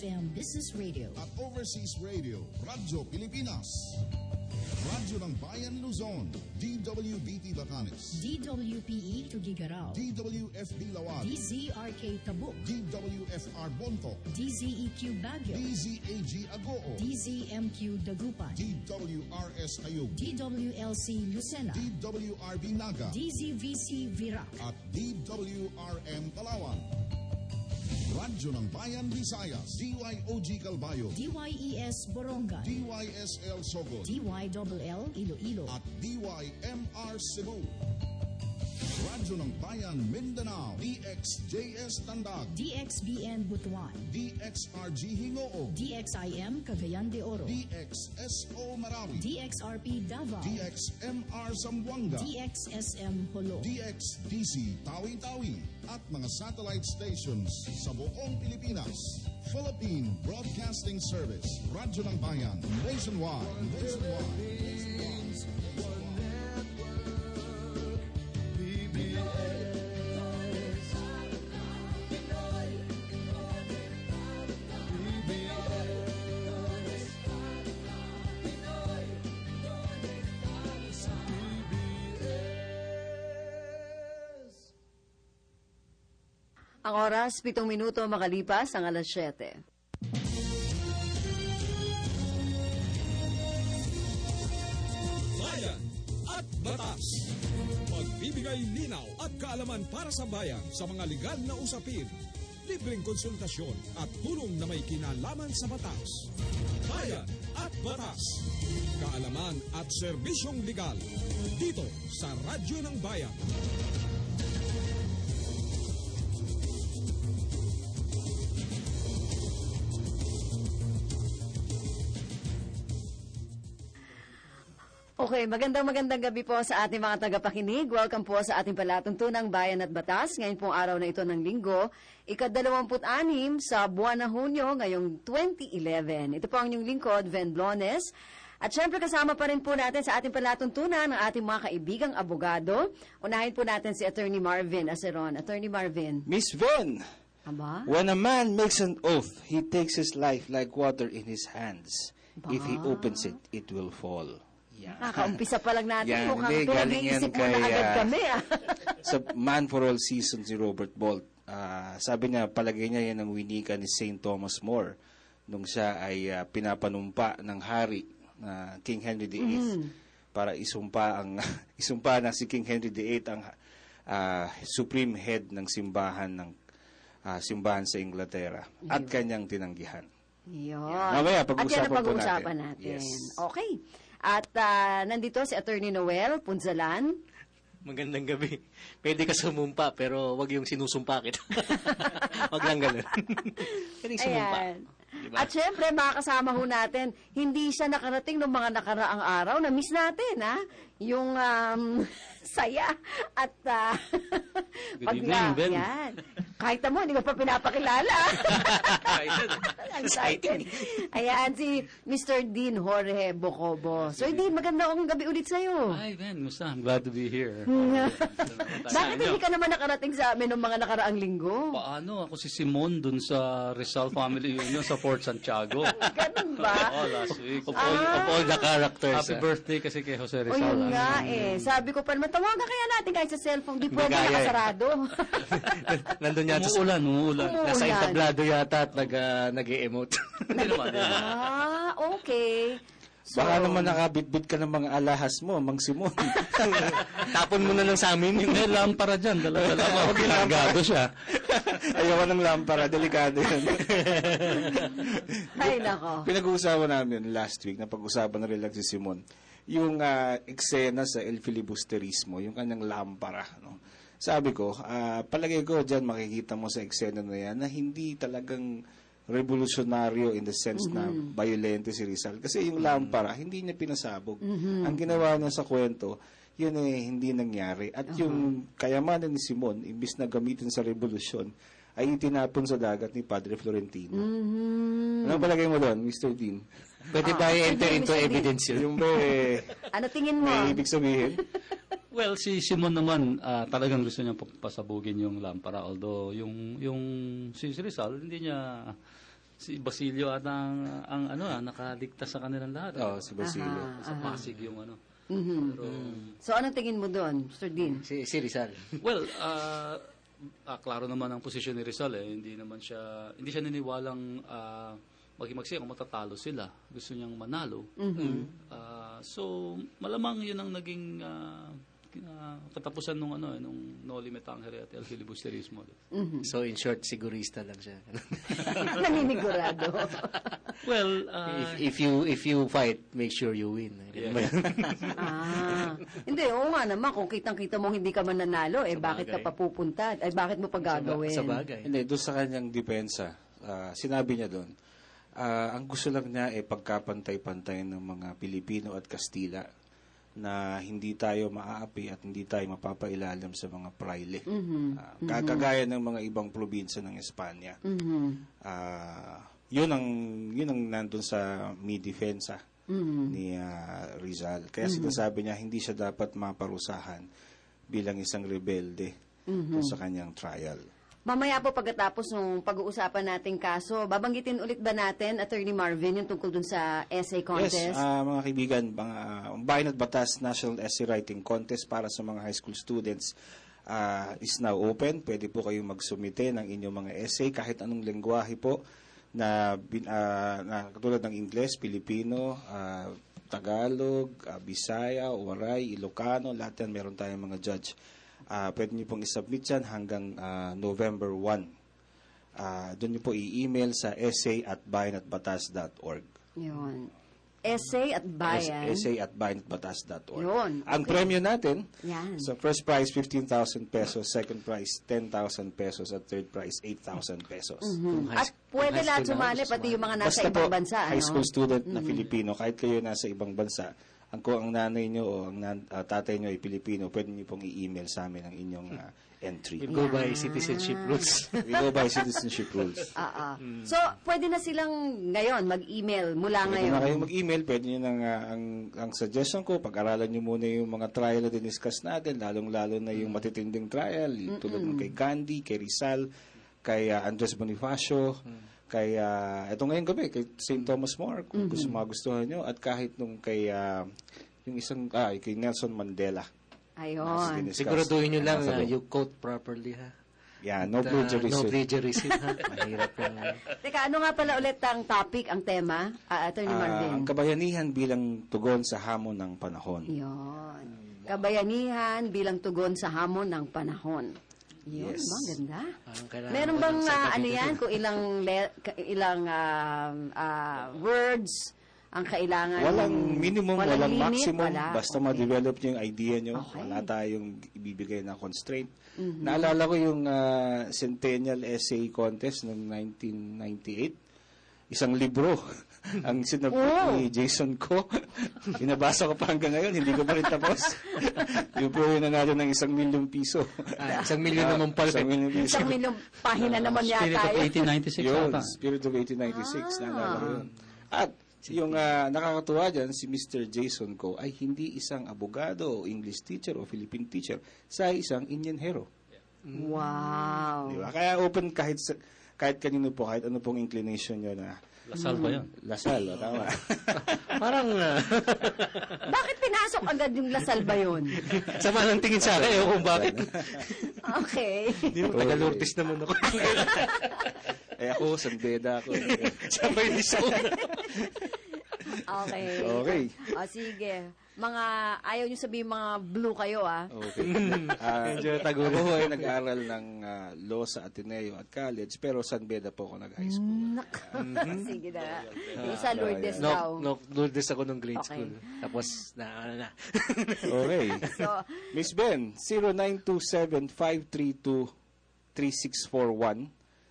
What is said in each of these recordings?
FM Business Radio. At Overseas Radio, Radyo Pilipinas. Radyo ng Bayan Luzon, DWBT Batanes, DWPE Tugigarao, DWFB Lawag, DZRK Tabuk, DWFR Bonto, DZEQ Baguio, DZAG Agoo, DZMQ Dagupan, DWRS Ayug, DWLC Lucena, DWRB Naga, DZVC Virac, at DWRM Palawan. Radyo ng Bayan Visayas, DYOG Calbayo, DYES Borongan, DYSL Sogod, DYLL Iloilo, at DYMR Cebu. Radyo ng Bayan Mindanao, DXJS Tandag, DXBN Butuan, DXRG Hingoo, DXIM Cagayan de Oro, DXSO Marawi, DXRP Davao, DXMR Zamboanga, DXSM Holo, DXDC Tawi-Tawi, at mga satellite stations sa buong Pilipinas. Philippine Broadcasting Service, Radyo ng Bayan, nationwide. Ang oras, 7 minuto makalipas ang alas 7. Bayan at Batas. Magbibigay linaw at kaalaman para sa bayan sa mga legal na usapin. Libreng konsultasyon at tulong na may kinalaman sa batas. Bayan at Batas. Kaalaman at serbisyong legal. Dito sa Radyo ng Bayan. Okay, magandang gabi po sa ating mga tagapakinig. Welcome po sa ating palatuntunang Bayan at Batas. Ngayon pong araw na ito ng linggo, ika-26 sa buwan ng Hunyo, ngayong 2011. Ito po ang inyong lingkod, Ven Blones. At syempre kasama pa rin po natin sa ating palatuntunan ng ating mga kaibigang abogado. Unahin po natin si Attorney Marvin Aceron. Attorney Marvin. Miss Ven, Aba? when a man makes an oath, he takes his life like water in his hands. If he opens it, it will fall. Kaumpisa pa lang natin. Yan, Mukhang hindi, galing yan pinag-iisip mo na agad kami. Sa Man for All Seasons ni Robert Bolt, sabi niya, palagay niya yan ang winika ni St. Thomas More nung siya ay pinapanumpa ng hari na King Henry VIII para isumpa na si King Henry VIII ang supreme head ng simbahan sa Inglaterra at kanyang tinanggihan. Yun. Mamaya, pag-usapan po natin. Yes. Okay. At nandito si Attorney Noel Punzalan. Magandang gabi. Pwede ka sumumpa, pero wag yung sinusumpa kita. Wag lang ganun. Pwedeng sumumpa. Diba? At syempre, makakasama ho natin, hindi siya nakarating ng mga nakaraang araw. Na-miss natin, ha? Yung saya at evening, Ben. Yan. Kahit mo, hindi mo pa pinapakilala. Excited. Ayan, si Mr. Dean Jorge Bocobo. So, Dean, magandang gabi ulit sa'yo. Hi, Ben. Musta? I'm glad to be here. Bakit hindi ka naman nakarating sa amin ng mga nakaraang linggo? Paano? Ako si Simon dun sa Rizal Family Union sa Fort Santiago. Ganun ba? Last week. Of all the characters. Happy birthday kasi kay Jose O Rizal. yun nga Sabi ko pa naman, tawagan kaya natin kahit sa cellphone. Di pwede nakasarado. Nandun yata. Umuulan. Nasa entablado yata at nag-e-emote. Okay. So, Baka naman nakabitbit ka ng mga alahas mo, Mang Simon. Tapon mo na lang sa amin. May lampara dyan. Dala-dala ko. Pinagado siya. Ayaw ng lampara, delikado yan. Ay, nako. Pinag-uusapan namin last week, napag-usapan na rin lang si Simon, yung eksena sa El Filibusterismo, yung kanyang lampara. No? Sabi ko, palagay ko dyan makikita mo sa eksena na yan na hindi talagang revolutionaryo in the sense na violente si Rizal. Kasi yung lampara, hindi niya pinasabog. Ang ginawa niya sa kwento, yun hindi nangyari. At yung kayamanan ni Simon, imbis na gamitin sa revolusyon, ay itinapon sa dagat ni Padre Florentino. Ano palagay mo doon, Mr. Dean? Pwede ba i-enter into evidence yun? Yung may... Ano tingin mo? May ibig sabihin? Well, si Simon naman, talagang gusto niya pasabugin yung lampara. Although, yung si Rizal, hindi niya Si Basilio at ang nakaligtas sa kanilang lahat. Oo, si Basilio. Sa Pasig yung ano. Pero, So, anong tingin mo doon, Mr. Dean? Si Rizal. well, klaro naman ang posisyon ni Rizal Hindi siya niniwalang maghimagsaya kung matatalo sila. Gusto niyang manalo. So, malamang yun ang naging katapusan nung Noli Me Tangere at El Filibusterismo. So, in short, sigurista lang siya. Naninigurado. Well, if you fight, make sure you win. Hindi, oo nga naman. Kung kitang-kita mo hindi ka mananalo, bakit ka bagay. pa pupunta? Bakit mo pa gagawin? Sa bagay. Hindi, doon sa kanyang depensa, sinabi niya doon, ang gusto lang niya pagkapantay-pantay ng mga Pilipino at Kastila na hindi tayo maaapi at hindi tayo mapapailalim sa mga praile. Kagaya ng mga ibang probinsya ng Espanya. Yun ang nandun sa defensa ni Rizal. Kaya sinasabi niya hindi siya dapat maparusahan bilang isang rebelde sa kanyang trial. Mamaya po pagkatapos ng pag-uusapan nating kaso, babanggitin ulit ba natin, Attorney Marvin, yung tungkol dun sa essay contest? Yes, mga kaibigan, Bayan at Batas National Essay Writing Contest para sa mga high school students is now open. Pwede po kayong magsumite ng inyong mga essay kahit anong lengguwahe po na katulad ng Ingles, Pilipino, Tagalog, Bisaya, Waray, Ilocano, lahat yan meron tayong mga judge. Pwede niyo pong isubmit yan hanggang November 1. Doon niyo po i-email sa essay@bayanatbatas.org. Yun. Essay@bayan. essay@bayanatbatas.org. Yun. Ang premyo natin, Yan. sa first prize, 15,000 pesos, second prize, 10,000 pesos, at third prize, 8,000 pesos. At pwede lahat sumali, pati yung mga nasa Basta po, ibang bansa. high school student na Filipino, kahit kayo nasa ibang bansa, kung ang nanay nyo o ang tatay nyo ay Pilipino, pwede nyo pong i-email sa amin ang inyong entry. We go by citizenship rules. We go by citizenship rules. So, pwede na silang ngayon mag-email mula Pwede ngayon. na kayong mag-email, pwede nyo ang suggestion ko, pag-aralan nyo muna yung mga trial na diniscuss natin, lalong-lalo na yung matitinding trial, tulad ng kay Gandhi, kay Rizal, kay Andres Bonifacio, kay ito ngayong gabi, kay St. Thomas More, kung gusto magustuhan nyo, at kahit nung kay yung isang, kay Nelson Mandela. Ayun. Siguraduhin nyo lang na you quote properly, ha? Yeah, no No plagiarism. plagiarism, ha? Mahirap yung... Teka, ano nga pala ulit ang topic, ang tema, Attorney Marvin? Ang kabayanihan bilang tugon sa hamon ng panahon. Yun. Kabayanihan bilang tugon sa hamon ng panahon. Yun, Yes. bang ganda. kailangan Meron ko bang ng sagot ano dito. yan, kung ilang words ang kailangan? Walang minimum, walang limit, maximum. wala. Basta Okay. ma-develop nyo yung idea nyo. Okay. Wala tayong ibibigay na constraint. Naalala ko yung Centennial Essay Contest noong 1998. Isang libro ang sinabot ni Jason Ko. Binabasa ko pa hanggang ngayon. Hindi ko pa rin tapos. Yung po yun na natin ng 1 milyong piso. 1 milyon naman pala. 1 milyong piso. Isang milyong pahina naman Spirit yata of yun. 1896 Yun, ata. Spirit of 1896. Naalala ko yun. At yung nakakatuwa dyan, si Mr. Jason Ko ay hindi isang abogado o English teacher o Philippine teacher, sa isang Indianhero. Wow. Di ba? Kaya open kahit kanino po, kahit ano pong inclination nyo na Lasal ba yun? Lasal, tama. Parang Bakit pinasok agad yung Lasal ba yun? sama ng tingin sa akin. Ewan kung bakit. Okay. Hindi mo taga-Lourdes naman ako. Ako, Sandeda ako. Sabay di sa una. Okay. Okay. O, sige. Ayaw nyo sabihin mga blue kayo, Okay. Medyo tagulo. Ako ay nag-aral ng law sa Ateneo at college, pero San Beda po ako nag-high school. Sige na. Yung isa Lourdes daw. Lourdes ako nung grade Okay. school. Tapos, na. Okay. So, Miss Ben, 0927-532-3641.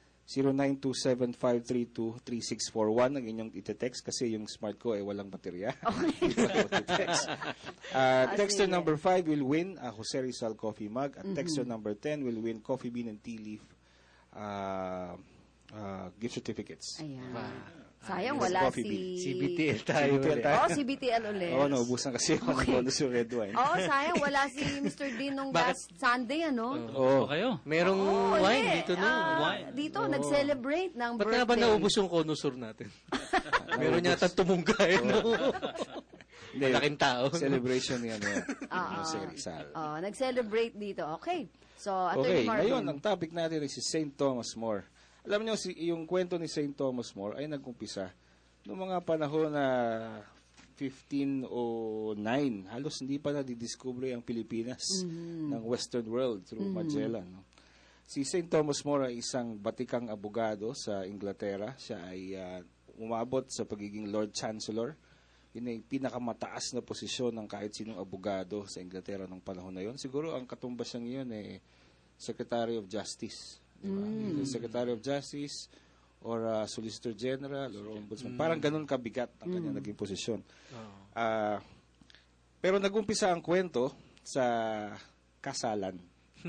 0927-532-3641 ang inyong itetext kasi yung smart ko ay walang baterya. Texter sige. number 5 will win a Jose Rizal coffee mug. At texter number 10 will win coffee bean and tea leaf gift certificates. ayan. Sayang, Yes, wala Coffee Bean. si... CBTL tayo. CBTL tayo. Oh, CBTL ulit. Oo, naubusan kasi ako ng connoisseur red wine. Oo, sayang, wala si Mr. Dean nung Bakit? last Sunday, ano? Oo. O kayo? Merong Oo, wine hindi. dito na. Wine. Dito, nag-celebrate ng Ba't birthday. nga ba naubos yung connoisseur natin? Meron yata tumungkay, no? Hindi, Malaking tao. celebration ni ano, si Rizal. Oh, nag-celebrate dito. Okay. So, Okay, Attorney Marvin. ngayon, ang topic natin ay si St. Thomas More. Alam niyo, yung kwento ni St. Thomas More ay nag-umpisa noong mga panahon na 1509. Halos hindi pa nadidiscover ang Pilipinas ng Western world through Magellan. No? Si St. Thomas More ay isang batikang abogado sa Inglaterra. Siya ay umabot sa pagiging Lord Chancellor. Yun ay pinakamataas na posisyon ng kahit sinong abogado sa Inglaterra nung panahon na yun. Siguro ang katumbas niya ngayon ay Secretary of Justice. Diba? Secretary of Justice or Solicitor General or Ombudsman. Parang ganun kabigat ang kanyang naging posisyon. Pero nag-umpisa ang kwento sa kasalan.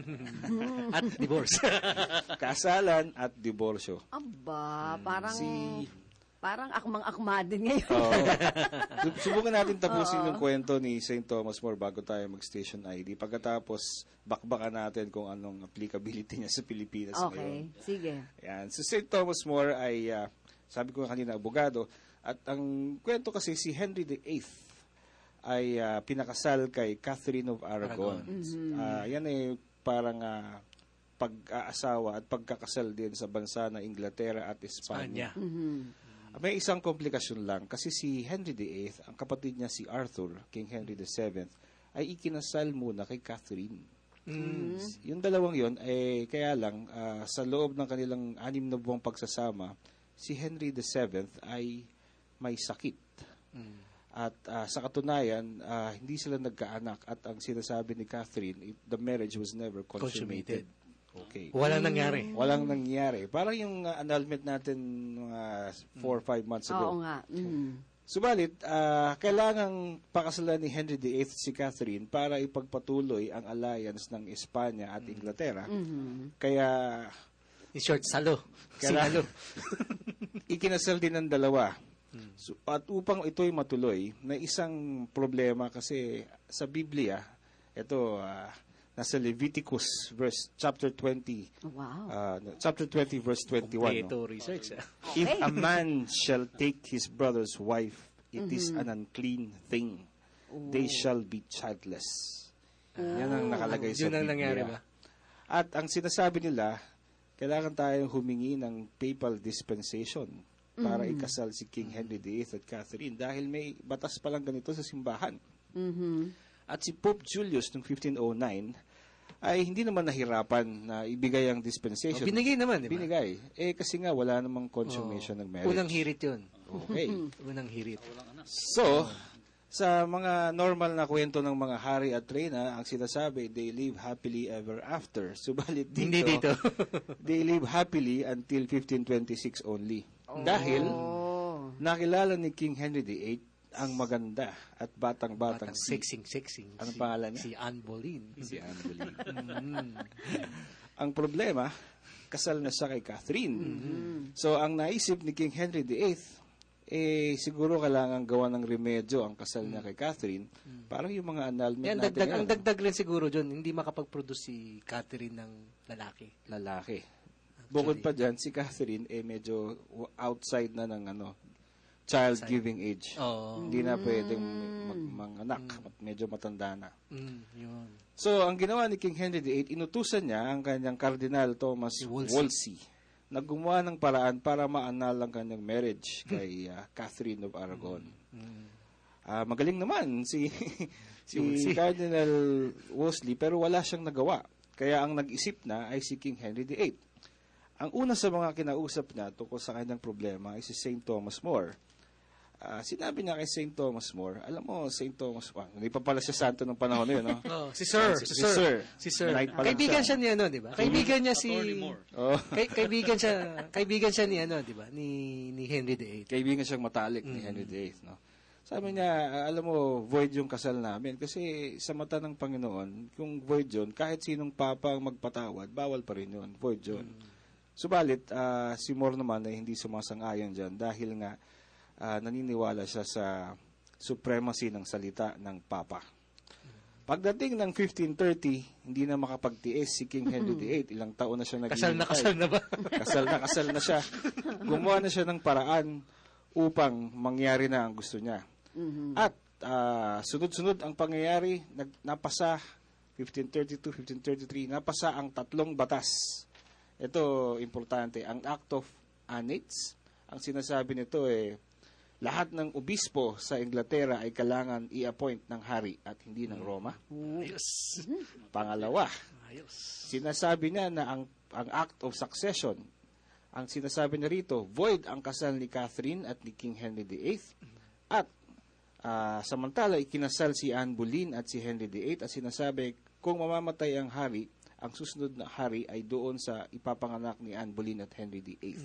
At divorce. Kasalan at diborsyo. Aba, parang... Si- Parang akmang-akma din ngayon. Oo. Subukan natin tapusin yung kwento ni St. Thomas More bago tayo mag-station ID. Pagkatapos, bakbakan natin kung anong applicability niya sa Pilipinas Okay, ngayon. sige. Yan. So, St. Thomas More ay, sabi ko kanina, abogado. At ang kwento kasi, si Henry VIII ay pinakasal kay Catherine of Aragon. Yan ay parang pag-aasawa at pagkakasal din sa bansa na Inglaterra at Espanya. May isang komplikasyon lang kasi si Henry VIII, ang kapatid niya si Arthur, King Henry VII, ay ikinasal muna kay Catherine. Yung dalawang yon ay kaya lang sa loob ng kanilang 6 na buwang pagsasama, si Henry VII ay may sakit. At sa katunayan, hindi sila nagkaanak at ang sinasabi ni Catherine, the marriage was never consummated. Okay. Walang nangyari. Walang nangyari. Parang yung annulment natin mga 4 or 5 months ago. Oo nga. Subalit, kailangang pakasalan ni Henry VIII si Catherine para ipagpatuloy ang alliance ng Espanya at Inglaterra. Kaya, In short, salo. kailangan, ikinasal din ng dalawa. So, at upang ito'y matuloy, may isang problema kasi sa Biblia, ito, nasa Leviticus chapter 20. Wow. Chapter 20 verse 21. No? Research. If a man shall take his brother's wife, it is an unclean thing. They shall be childless. Yan ang nakalagay sa Yun ang Biblia. nangyari ba? At ang sinasabi nila, kailangan tayong humingi ng papal dispensation para ikasal si King Henry VIII at Catherine dahil may batas palang ganito sa simbahan. At si Pope Julius noong 1509 ay hindi naman nahirapan na ibigay ang dispensation. Binigay naman, di ba? Binigay. Kasi nga wala namang consummation ng marriage. Unang hirit yun. Okay. Unang hirit. So, sa mga normal na kwento ng mga hari at reyna, ang sinasabi, they live happily ever after. Subalit dito, Hindi dito. they live happily until 1526 only. Dahil, nakilala ni King Henry VIII ang maganda at batang-batang Sexing. Anong pangalan niya? Si Anne Boleyn. Si Anne Boleyn. Ang problema, kasal na siya kay Catherine. So, ang naisip ni King Henry VIII, siguro kailangan gawa ng remedyo ang kasal niya kay Catherine para yung mga annulment natin. Ang dagdag rin siguro dyan, hindi makapag-produce si Catherine ng lalaki. Bukod pa dyan, si Catherine medyo outside na ng child-giving age. Hindi na pwedeng manganak. Medyo matanda na. Yun. So, ang ginawa ni King Henry VIII, inutusan niya ang kanyang Cardinal Thomas Wolsey na gumawa ng paraan para ma-annul ang kanyang marriage kay Catherine of Aragon. Magaling naman si Cardinal Wolsey, pero wala siyang nagawa. Kaya ang nag-isip na ay si King Henry VIII. Ang una sa mga kinausap niya tungkol sa kanyang problema ay si St. Thomas More. Sinabi niya kay St. Thomas More, alam mo, St. Thomas More, hindi pa pala siya santo ng panahon na yun, no? Si Sir. Knight pa lang Kaibigan siya. siya ni di ba? Kaibigan niya si... Oh. Kaibigan siya ni di ba? Ni Henry VIII. Kaibigan siyang matalik ni Henry VIII, no? Sabi niya, alam mo, void yung kasal namin. Kasi sa mata ng Panginoon, kung void yun, kahit sinong papa ang magpatawad, bawal pa rin yun. Void yun. Subalit, si Moore naman ay hindi sumasang-ayon dyan dahil nga naniniwala siya sa supremacy ng salita ng Papa. Pagdating ng 1530, hindi na makapagtiis si King Henry VIII. Ilang taon na siya naghihintay. Kasal na ba? Kasal na siya. Gumawa na siya ng paraan upang mangyari na ang gusto niya. At sunod-sunod ang pangyayari, napasa 1532, 1533, napasa ang 3 batas. Ito, importante, ang Act of Annates. Ang sinasabi nito lahat ng obispo sa Inglaterra ay kailangan i-appoint ng hari at hindi ng Roma. Ayos. Pangalawa, Ayos. sinasabi niya na ang Act of Succession, ang sinasabi niya rito, void ang kasal ni Catherine at ni King Henry VIII at samantala ikinasal si Anne Boleyn at si Henry VIII at sinasabi kung mamamatay ang hari, ang susunod na hari ay doon sa ipapanganak ni Anne Boleyn at Henry VIII.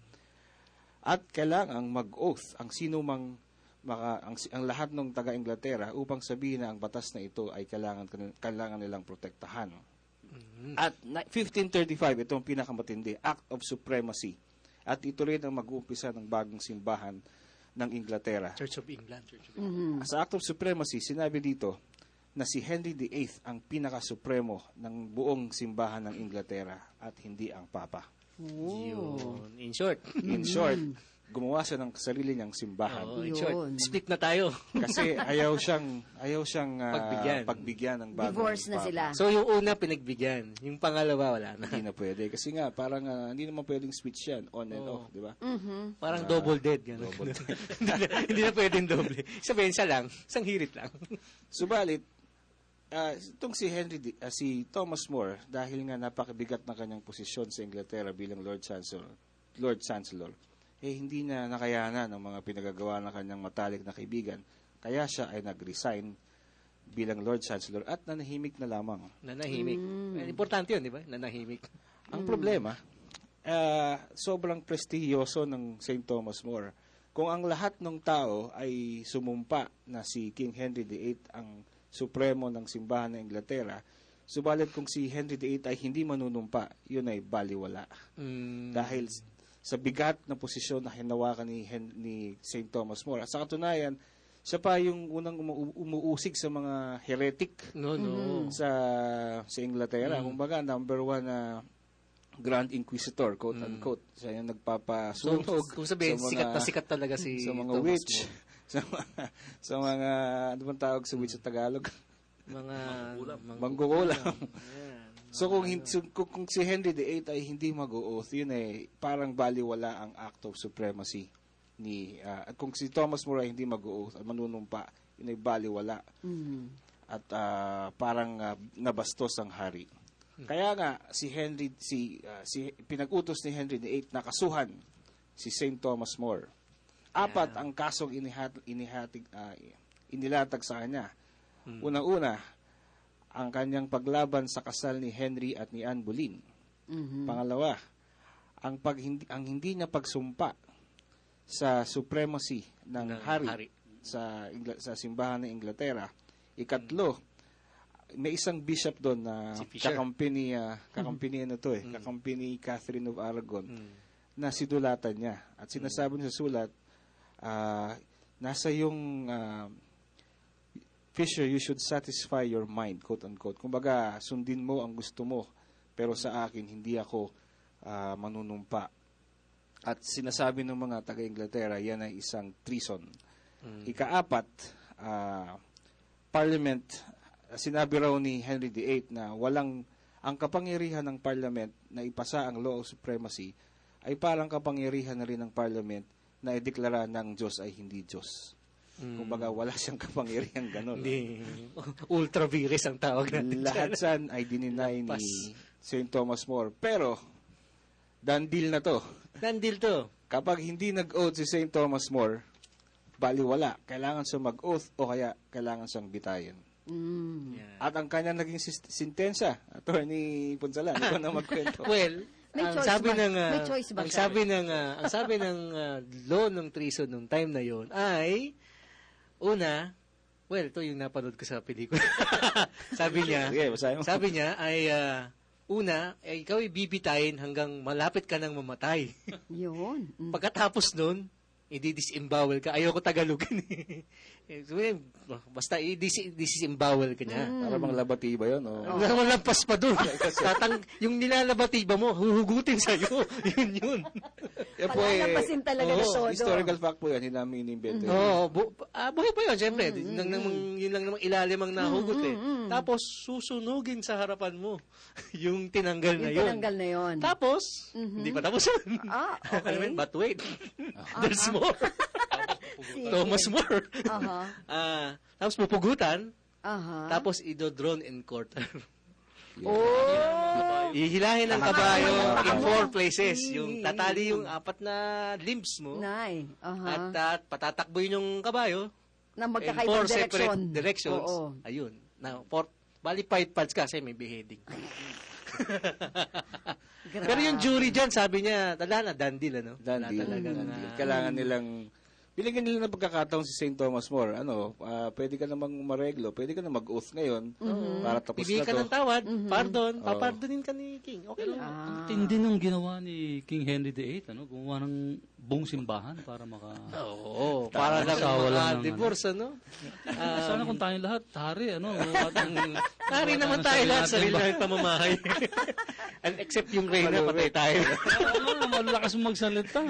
At kailangang mag-oath ang sino mang ang lahat ng taga-Inglaterra upang sabihin na ang batas na ito ay kailangan nilang protektahan. At 1535, ito ang pinakamatindi, Act of Supremacy. At ito rin ang mag-uumpisa ng bagong simbahan ng Inglaterra. Church of England. Sa Act of Supremacy, sinabi dito na si Henry VIII ang pinaka-supremo ng buong simbahan ng Inglaterra at hindi ang Papa. Yun. In short. In short, gumawa siya ng sarili niyang simbahan. In short, split na tayo. Kasi ayaw siyang pagbigyan ng bagong Divorce na Papa. sila. So, yung una pinagbigyan. Yung pangalawa, wala na. Hindi na pwede. Kasi nga, parang hindi naman pwedeng switch yan. On and off, di ba? Parang double dead. Gano'n. Hindi na pwedeng doble. Sabihin, isa lang. Isang hirit lang. Subalit, itong si Thomas More, dahil nga napakabigat ng kanyang posisyon sa Inglaterra bilang Lord Chancellor, hindi na nakayanan ng mga pinagagawa ng kanyang matalik na kaibigan. Kaya siya ay nag-resign bilang Lord Chancellor at nanahimik na lamang. Nanahimik. Importante yun, di ba? Nanahimik. Ang problema, sobrang prestigiyoso ng St. Thomas More. Kung ang lahat ng tao ay sumumpa na si King Henry VIII ang supremo ng simbahan ng Inglaterra, subalit kung si Henry VIII ay hindi manunumpa, yun ay baliwala. Dahil sa bigat na posisyon na hinawakan ni St. Thomas More. At sa katunayan, siya pa yung unang umuusig sa mga heretic sa Inglaterra. Kumbaga, number 1 Grand Inquisitor, quote-unquote. Siya yung nagpapasunog. Kung sabihin, sikat talaga si sa mga Thomas witch. More. sa mga, ano bang tawag sa witch sa Tagalog? Mga mangkukulam. So kung si Henry VIII ay hindi mag-o-oath, yun parang baliwala ang Act of Supremacy at kung si Thomas More ay hindi mag-o-oath at manunumpa, yun ay baliwala. At parang nabastos ang hari. Kaya nga si pinag-utos ni Henry VIII na kasuhan si St. Thomas More. 4 ang kasong inilatag sa kanya. Unang-una, ang kanyang paglaban sa kasal ni Henry at ni Anne Boleyn. Pangalawa, ang hindi niya pagsumpa sa supremacy ng hari sa simbahan ng Inglaterra. Ikatlo, may isang bishop doon na kakampi ni Catherine of Aragon na sidulatan niya. At sinasabi niya sa sulat, nasa yung Fisher, you should satisfy your mind, quote-unquote. Kumbaga, sundin mo ang gusto mo, pero sa akin, hindi ako manunumpa. At sinasabi ng mga taga-Inglaterra, yan ay isang treason. Ika-4, Parliament, sinabi raw ni Henry VIII na ang kapangyarihan ng Parliament na ipasa ang Law of Supremacy ay parang kapangyarihan na rin ng Parliament na ideklara ng Diyos ay hindi Diyos. Kumbaga, wala siyang kapangyarihan gano'n. Ultra vires ang tawag natin. Lahat yan ay dininay ni St. Thomas More. Pero, done deal na to. Done deal to. Kapag hindi nag-oath si St. Thomas More, baliwala. Kailangan siyang mag-oath o kaya kailangan siyang bitayin. At ang kanya naging sintensya, Attorney Punsalan, ito na magkwento. Well, ang sabi ng law ng treason nung time na yon ay ito yung napanood ko sa pelikula. sabi niya ay Una, ikaw ay bibitayin hanggang malapit ka nang mamatay. Yun. Pagkatapos nun, i-disembowel ka. Ayoko Tagalogin eh. So, basta i-disembowel ka niya. Para bang labatiba yun. Malampas pa doon. Yung nilalabatiba mo, huhugutin sa'yo. Yun. Palalampasin talaga na todo. Historical fact po yan, hindi namin inimbento. Buhay pa yun, siyempre. Yun lang namang ilalim ang nahugot eh. Tapos, susunugin sa harapan mo yung tinanggal na yun. Tinanggal na yun. Tapos, hindi pa tapos yun. Okay. But wait, there's more. Thomas More. Tapos pupugutan. Tapos idodrone and quarter. Ihilahin ng kabayo in 4 places. Yung tatali yung 4 na limbs mo. At patatakboy yung kabayo Na in 4 magkakaibang separate direction. directions. Oo. Ayun. Now, bali 5 parts kasi may beheading. Pero yung jury dyan, sabi niya, tala na, done deal, ano? Done deal. Kailangan nilang, binigyan nila ng pagkakataon si St. Thomas More. Pwede ka namang mareglo, pwede ka na mag-oath ngayon para tapos Bibigyan na ka to. ng tawad, pardon, papardonin ka ni King. Okay lang. Ang tindi nung ginawa ni King Henry VIII, gumawa ng buong simbahan para Oo, para lang divorce, ano? Sana kung tayong lahat, hari, Hari naman tayo lahat, sarili natin pamamahay. And except yung Reyna, patay tayo. Malakas magsalita.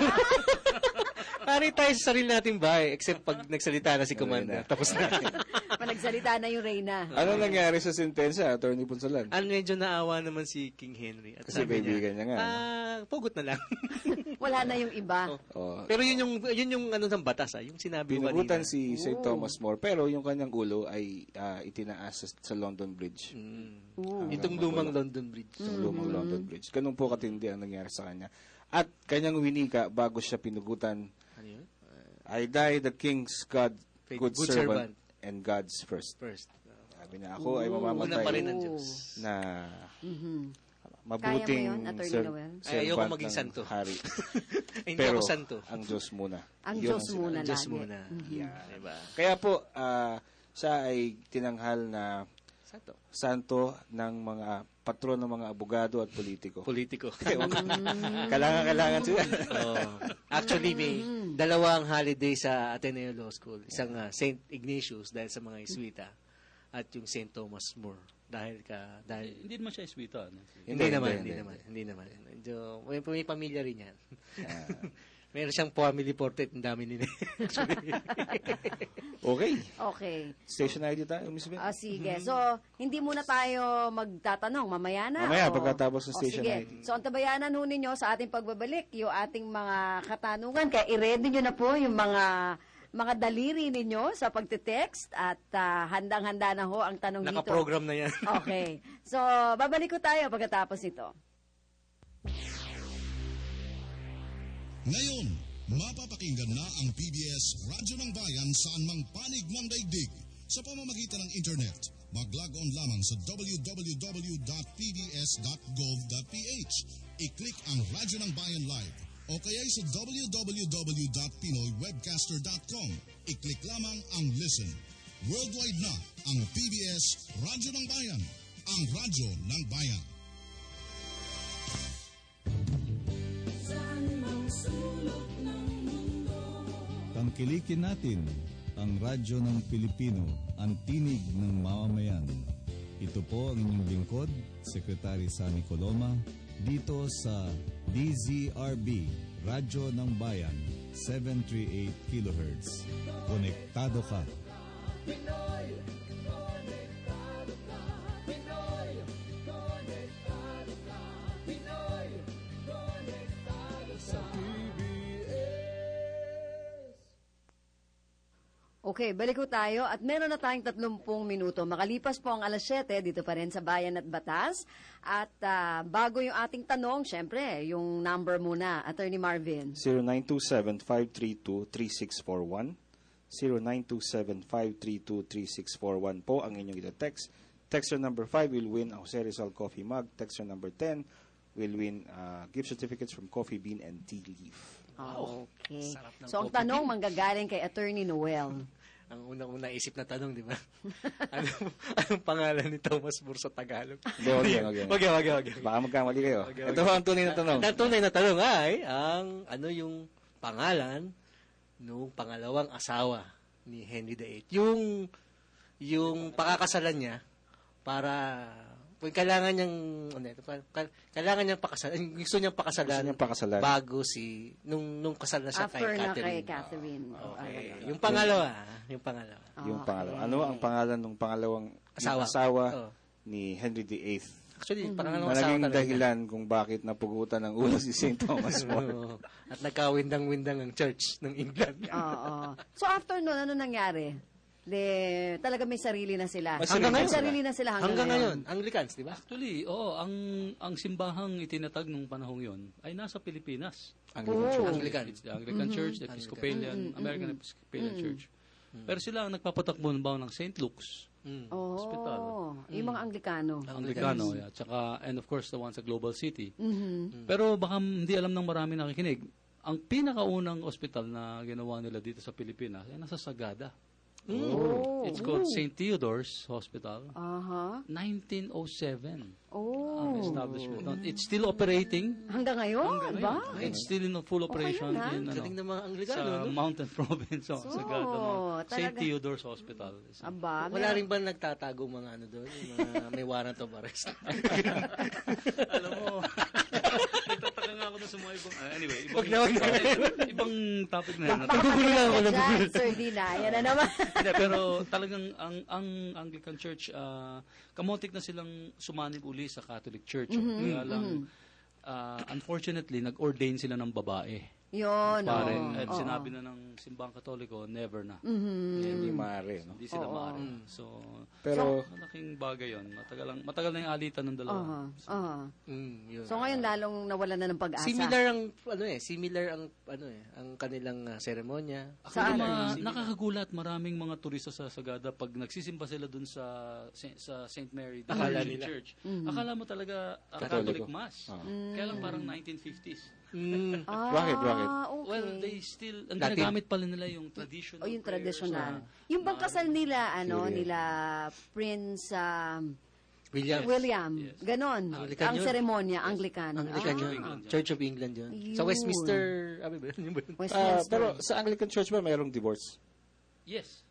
Hari tayo sa sarili nating bahay, except pag nagsalita na si Commander. Tapos na. Pag nagsalita na yung Reyna. Ano nangyari sa sentensya, Attorney Punsalan? Medyo naawa naman si King Henry. At Kasi kaibigan niya nga. Pugot na lang. Wala na yung iba. Pero yun yung ano ng batas, yung sinabi ko kanina. Pinugutan si St. Thomas More, pero yung kanyang ulo ay itinaas sa London Bridge. Itong lumang London Bridge. Itong lumang London Bridge. Ganun po katindi ang nangyari sa kanya. At kanyang winika bago siya pinugutan, I die the King's good servant and God's first. Sabi niya, ako ay mamamatay Una pa rin ng Diyos. na Kaya mabuting mo yun, Attorney Noel? Ayoko servant maging ng santo. hari. Hindi Pero ako santo. ang Diyos muna. Ang Yun Diyos muna Ang Diyos lagi. muna. Diba? Kaya po, siya ay tinanghal na Santo. santo ng mga patron ng mga abogado at politiko. Kailangan sila. Actually, may dalawang holiday sa Ateneo Law School. Isang St. Ignatius dahil sa mga Iswita at yung St. Thomas More dahil Hindi naman siya iswita. Hindi naman. Medyo, may pamilya rin yan. Meron siyang family portrait, ang dami nila. Okay. Station ID tayo, Miss Ben. Sige. So, hindi muna tayo magtatanong. Mamaya na. Mamaya, pagkatapos ng station sige. ID. So, ang tabayanan ho ninyo sa ating pagbabalik, yung ating mga katanungan. Kaya i-ready nyo na po yung mga daliri ninyo sa pagte-text at handang-handa na ho ang tanong dito. Nakaprogram na yan. Okay. So, babalik ko tayo pagkatapos nito. Ngayon, mapapakinggan na ang PBS Radyo ng Bayan saan mang panig ng daigdig sa pamamagitan ng internet. Mag-log on lamang sa www.pbs.gov.ph. I-click ang Radyo ng Bayan Live o kaya sa www.pinoywebcaster.com. I-click lamang ang Listen. Worldwide na ang PBS Radyo ng Bayan, ang Radyo ng Bayan. Tangkilikin natin ang radyo ng Pilipino, ang tinig ng mamamayan. Ito po ang inyong lingkod, Secretary Sunny Coloma, dito sa DZRB, Radyo ng Bayan, 738 kHz. Konektado ka. Okay, balik ko tayo at meron na tayong 30 minuto. Makalipas po ang alas 7, dito pa rin sa Bayan at Batas. At bago yung ating tanong, syempre, yung number muna, Attorney Marvin. 0927-532-3641. 0927-532-3641 po ang inyong ito-text. Texter number 5 will win a Jose Rizal coffee mug. Texter number 10 will win gift certificates from Coffee Bean and Tea Leaf. Okay. So, ang tanong manggagaling kay Attorney Noel. ang unang-una naisip na tanong, di ba? Anong pangalan ni Thomas More sa Tagalog? Hindi, wag yan. Baka magkamali kayo. Ito ang tunay na tanong. Ang tunay na tanong ay, ano yung pangalan nung pangalawang asawa ni Henry VIII? Yung pakakasalan niya para kung kailangan niyang pakasalan, gusto niyang pakasalan bago nung kasal na siya After kay na Catherine. kay Catherine. Okay. Yung pangalawa. Yung pangalawa. Ano ang pangalan ng pangalawang asawa ni Henry VIII? Actually, pangalawang asawa Naging talaga. dahilan kung bakit napugutan ng ulo si St. Thomas More. Oo. At nagkawindang-windang ang church ng England. Oo. So after nun, ano nangyari? Talaga may sarili na sila. Hanggang May ngayon sarili na sila Hanggang ngayon. Anglicans, di ba? Actually, ang simbahang itinatag nung panahong yon ay nasa Pilipinas. Anglican. It's the Anglican Church, the Episcopalian, American Episcopalian Church. Pero sila ang nagpapatakbo ng ng St. Luke's Hospital. Yung mga Anglikano. Anglicano, yeah. Tsaka, and of course, the one sa Global City. Pero baka hindi alam ng marami nakikinig, ang pinakaunang ospital na ginawa nila dito sa Pilipinas ay nasa Sagada. It's called St. Theodore's Hospital. 1907. Ang establishment. It's still operating. Hanggang ngayon, ba? It's still in full operation in Galing ng mga Anglikano, sa no? Mountain Province sa Sagada. St. talaga. Theodore's Hospital. Aba, Wala rin ba nagtatago mga ano doon? Yung mga may warrant of arrest? Alam mo, nagtataka nga ako na sa mga ibang, anyway, Wag na. ibang topic na yan. Nagugulo lang ako. Dyan, Sir Dina. Yan na naman. Hindi, pero talagang ang Anglican Church, kamotik na silang sumanib uli sa Catholic Church. Kaya lang, unfortunately, nag-ordain sila ng babae. Yun. Pare, at sinabi na ng simbang Katoliko, never na. Hindi maaari, no? Hindi sila maaari. So, Pero, malaking bagay yun. Matagal na yung alitan ng dalawa. Yun. So ngayon lalong nawala na ng pag-asa. Similar ang kanilang seremonya. Saan? Nakakagulat, maraming mga turista sa Sagada pag nagsisimba sila dun sa St. Mary Akala nila. Church. Akala mo talaga Catholic Mass. Kaya lang parang 1950s. Bakit? Okay. Well, they still, ang Latin. ginagamit pala nila yung traditional. Yung traditional. Yung bang kasal nila, nila Prince William. Yes. Ganon. Anglican Ang yun. seremonya, Anglican. Anglican yun. Church of England yun. Sa Yun. Westminster, yun ba yun? Westminster. pero sa Anglican Church ba mayroong divorce? Yes.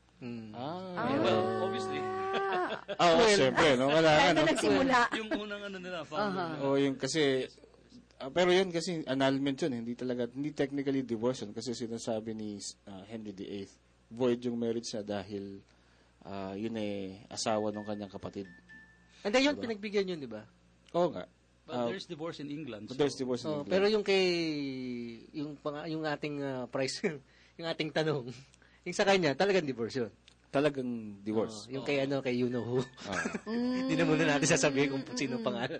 Ah. Well, obviously. Siyempre, no? Wala Kaya no? na nagsimula. Yung unang nila, founder. Yung kasi, pero yun kasi annulment yun, hindi technically divorce yun kasi sinasabi ni Henry VIII, void yung marriage niya dahil yun asawa ng kanyang kapatid. And then yun, pinagbigyan yun, di ba? Oo nga. But there's divorce in England. But there's divorce in England. Pero yung yung ating price, yung ating tanong, yung sa kanya, talagang divorce yun. Talagang divorce. Yung kay you know who. Hindi na muna natin sasabihin kung sino pangalan.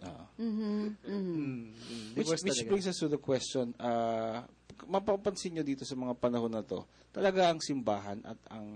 Which brings us to the question, mapapansin nyo dito sa mga panahon na to, talaga ang simbahan at ang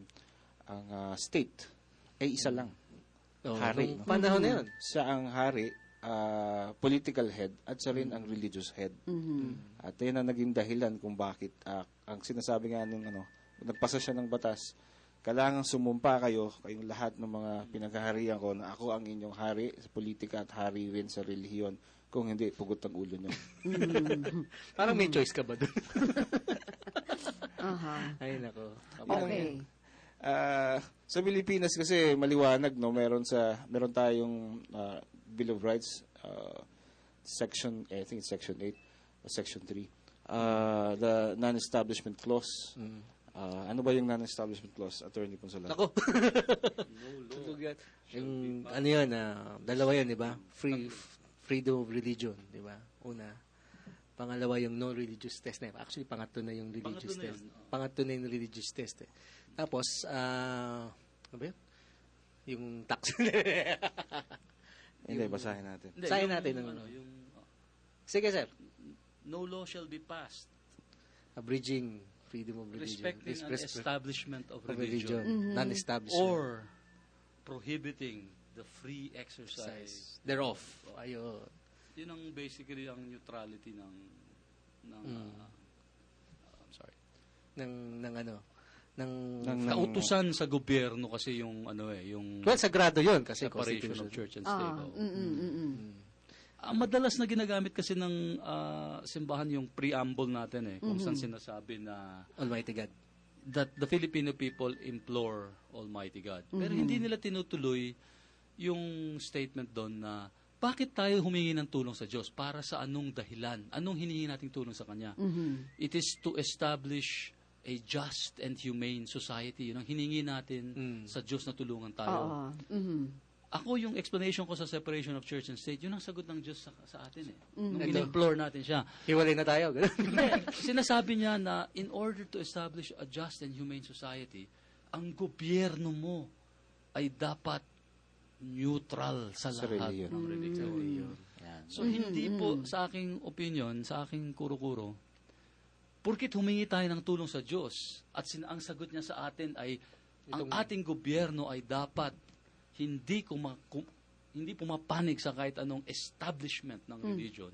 state ay isa lang. Hari. Nung panahon na yun. Siya ang hari, political head, at siya rin ang religious head. At yan ang naging dahilan kung bakit ang sinasabi nga nung nagpasa siya ng batas, kailangan sumumpa kayong lahat ng mga pinaghaharian ko na ako ang inyong hari sa politika at hari rin sa relihiyon. Kung hindi, pugot ang ulo nyo. Parang may choice ka ba doon? Ay, nako. Okay. Sa Pilipinas kasi maliwanag, no, meron tayong Bill of Rights, section, I think it's section 8 or section 3. The non-establishment clause. Ano ba yung non-establishment clause, Attorney Consolado? Ako. Yung, yun, dalawa yan, di ba? Freedom of religion, di ba? Una. Pangalawa yung no-religious test na. Actually, pangatlo na yung religious test. Pangatlo na yung religious test. Tapos, ano ba yun? Yung tax. Hindi, basahin natin. Basahin natin. Sige, sir. No law shall be passed Abridging freedom of religion. respecting an establishment of religion Non-establishment. or prohibiting the free exercise thereof. Ayun. Yun ang basically ang neutrality ng I'm sorry. Kautusan sa gobyerno kasi yung yung Well, sagrado yun kasi separation of constitution. church and state. Ah, Oo. Ang madalas na ginagamit kasi ng simbahan yung preamble natin kung saan sinasabi na Almighty God. that the Filipino people implore Almighty God. Pero hindi nila tinutuloy yung statement doon na bakit tayo humingi ng tulong sa Diyos? Para sa anong dahilan? Anong hinihingi nating tulong sa Kanya? It is to establish a just and humane society. Yun ang hiningi natin sa Diyos na tulungan tayo. Ako, yung explanation ko sa separation of church and state, yun ang sagot ng Diyos sa atin Nung in-implore natin siya. Hiwalay na tayo. Sinasabi niya na in order to establish a just and humane society, ang gobyerno mo ay dapat neutral sa lahat reliyon. ng religion. So, hindi po sa aking opinion, sa aking kuro-kuro, porkit humingi tayo ng tulong sa Diyos at ang sagot niya sa atin ay ang ating gobyerno ay dapat hindi pumapanig sa kahit anong establishment ng religion.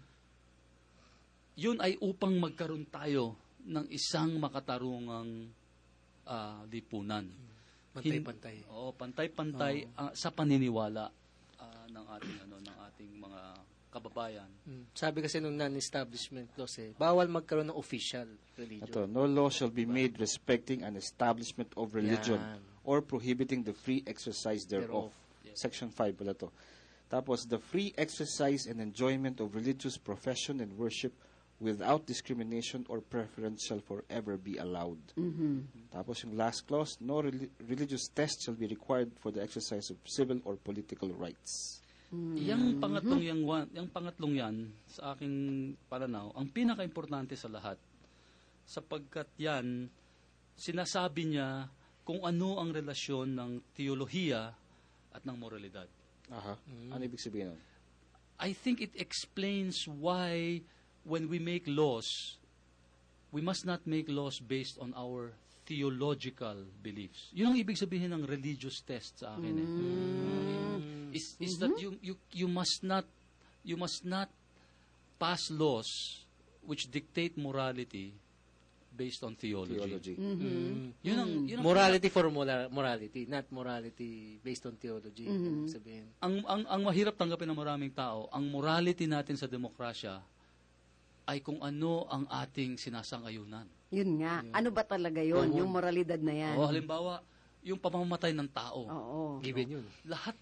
Yun ay upang magkaroon tayo ng isang makatarungang lipunan. Pantay-pantay. Oo, pantay-pantay sa paniniwala ng ating mga kababayan. Sabi kasi nung non-establishment laws bawal magkaroon ng official religion. No law shall be made respecting an establishment of religion or prohibiting the free exercise thereof. Section 5 pala to. Tapos, the free exercise and enjoyment of religious profession and worship without discrimination or preference shall forever be allowed. Tapos yung last clause, no religious test shall be required for the exercise of civil or political rights. Yung pangatlong yan, sa aking pananaw, ang pinaka-importante sa lahat, sapagkat yan, sinasabi niya kung ano ang relasyon ng teolohiya at ng moralidad. Ano ibig sabihin nun? I think it explains why when we make laws, we must not make laws based on our theological beliefs. Yun ang ibig sabihin ng religious test sa akin. Is that you must not pass laws which dictate morality based on theology. Yun ang Morality for morality, not morality based on theology. Sabihin. Ang mahirap tanggapin ng maraming tao, ang morality natin sa demokrasya ay kung ano ang ating sinasang-ayunan. Yun nga. Ano ba talaga yun? Yung moralidad na yan. Halimbawa, yung pamamatay ng tao. Given yun. Lahat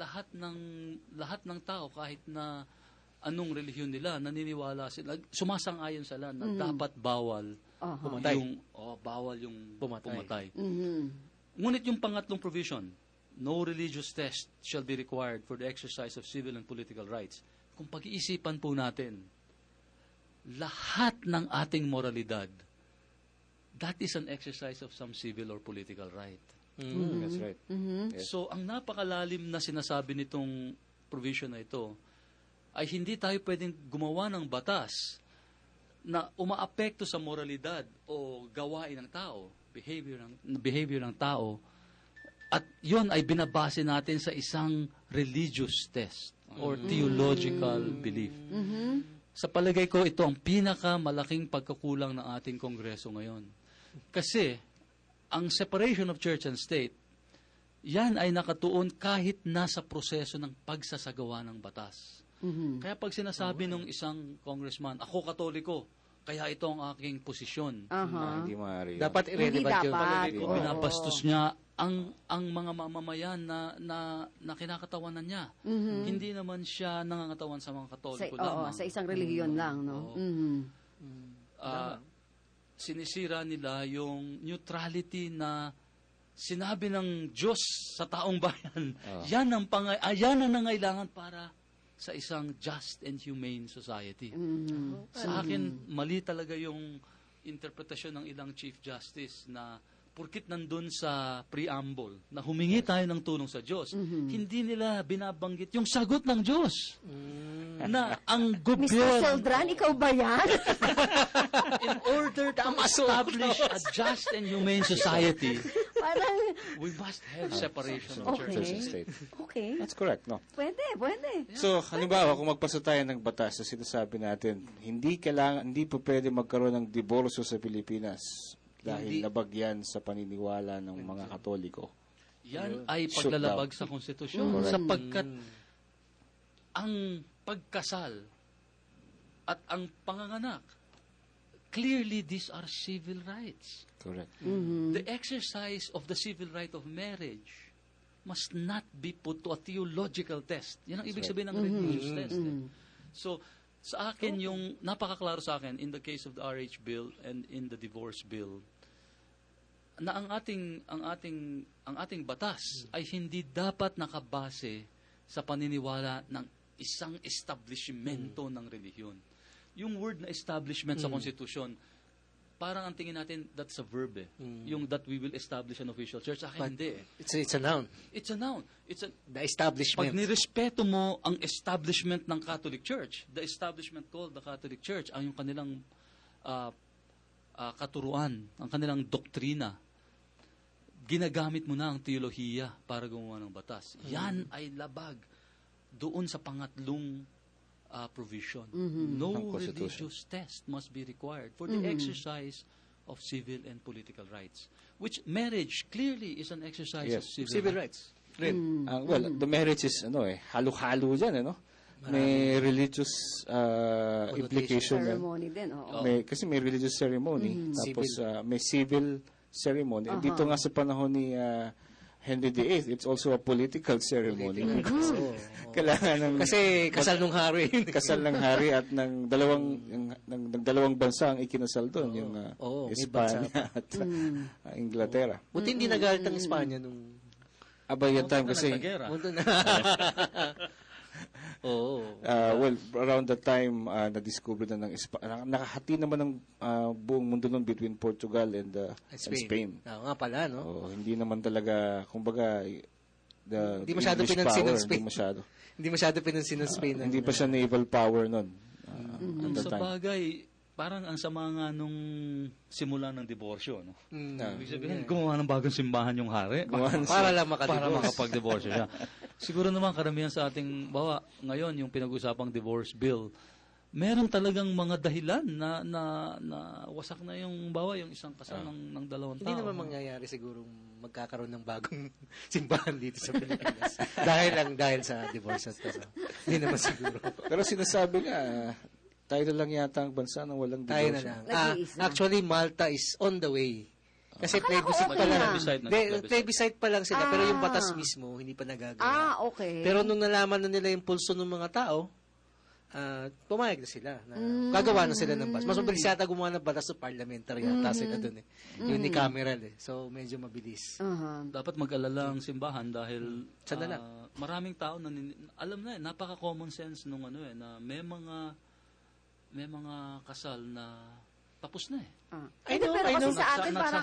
ng tao kahit na anong relihiyon nila, naniniwala sila, sumasang-ayon sila na dapat bawal yung pumatay. Ngunit yung pangatlong provision, no religious test shall be required for the exercise of civil and political rights. Kung pag-iisipan po natin, lahat ng ating moralidad, that is an exercise of some civil or political right. That's right. Yes. So, ang napakalalim na sinasabi nitong provision na ito, ay hindi tayo pwedeng gumawa ng batas na umaapekto sa moralidad o gawain ng tao, behavior ng tao, at yon ay binabase natin sa isang religious test or theological belief. Sa palagay ko, ito ang pinakamalaking pagkakulang ng ating Kongreso ngayon. Kasi, ang separation of church and state, yan ay nakatuon kahit nasa proseso ng pagsasagawa ng batas. Kaya pag sinasabi ng isang congressman, ako Katoliko, kaya ito ang aking posisyon. Hindi maaari. Dapat Hindi irrelevant yun. dapat. Binabastos niya ang mga mamamayan na kinakatawanan niya. Hindi naman siya nangangatawan sa mga Katoliko lamang. Sa isang relihiyon lang, no? Sinisira nila yung neutrality na sinabi ng Diyos sa taong bayan. Yan ang nangailangan para sa isang just and humane society. Sa akin, mali talaga yung interpretasyon ng ilang Chief Justice na porkit nandun sa preamble na humingi tayo ng tulong sa Diyos, hindi nila binabanggit yung sagot ng Diyos. Na ang Mr. gobyerno, Celdran, ikaw ba yan? in order to establish a just and humane society, Parang, we must have separation of church Church and and state. state. okay. That's correct, no? Pwede. So, halimbawa, kung magpasa tayo ng batas na sinasabi natin, hindi po pwede magkaroon ng diborsyo sa Pilipinas. dahil labagyan sa paniniwala ng mga Katoliko. Yan ay Shoot paglalabag sa konstitusyon. Sapagkat ang pagkasal at ang panganganak, clearly these are civil rights. Correct. The exercise of the civil right of marriage must not be put to a theological test. Yan ang ibig sabihin ng religious test. So, sa akin, yung napakaklaro sa akin, in the case of the RH bill and in the divorce bill, na ang ating batas ay hindi dapat nakabase sa paniniwala ng isang establishmento ng relihiyon. Yung word na establishment sa konstitusyon, parang ang tingin natin, that's a verb eh. Yung that we will establish an official church. Sa akin, hindi eh. It's a noun. It's a noun. The establishment. Pag nirespeto mo ang establishment ng Catholic Church, the establishment called the Catholic Church, ang yung kanilang katuruan, ang kanilang doktrina, ginagamit mo na ang teolohiya para gumawa ng batas. Yan ay labag doon sa pangatlong provision. No religious test must be required for the exercise of civil and political rights. Which marriage clearly is an exercise of civil rights. Well, the marriage is halo-halo dyan, May religious implication. Ceremony din, oo. Kasi may religious ceremony. Tapos may civil ceremony. Dito nga sa panahon ni Henry VIII, it's also a political ceremony. Kailangan ng kasi kasal ng hari. Kasal ng hari at ng dalawang bansa ang ikinasal doon, yung Espanya at Inglaterra. Buti hindi nagalit ang Espanya nung Abay yung time kasi well, around the time na-discover na ng nakahati naman ng buong mundo nun between Portugal and Spain. Nga pala, no? Hindi naman talaga, kumbaga, hindi masyado pinansin ng Spain. Hindi masyado pinansin ng Spain. Hindi pa siya naval power nun. Sa bagay, parang ang sama nga nung simula ng diborsyo, no? Ibig sabihin, gumawa ng bagong simbahan yung hari. Para lang para makapag-diborsyo siya. Siguro naman karamihan sa ating ngayon yung pinag-usapang divorce bill, meron talagang mga dahilan na wasak na yung yung isang kasal ng dalawang tao. Hindi naman mangyayari siguro magkakaroon ng bagong simbahan dito sa Pilipinas. dahil sa divorce at kasal. Hindi naman siguro. Pero sinasabi nga, tayo na lang yata ang bansa na walang divorce. Tayo na lang. Actually, Malta is on the way. Kasi plebiscite pa lang. Plebiscite pa lang sila, pero yung batas mismo, hindi pa nagagawa. Okay. Pero nung nalaman na nila yung pulso ng mga tao, pumayag na sila. Gagawa na sila ng batas. Mas mabilis yata gumawa ng batas sa parliamentary yata sila dun eh. Unicameral eh. So, medyo mabilis. Dapat mag-alala ang simbahan dahil maraming tao na alam na napaka-common sense nung na may mga kasal na tapos na eh. I know. Sa atin parang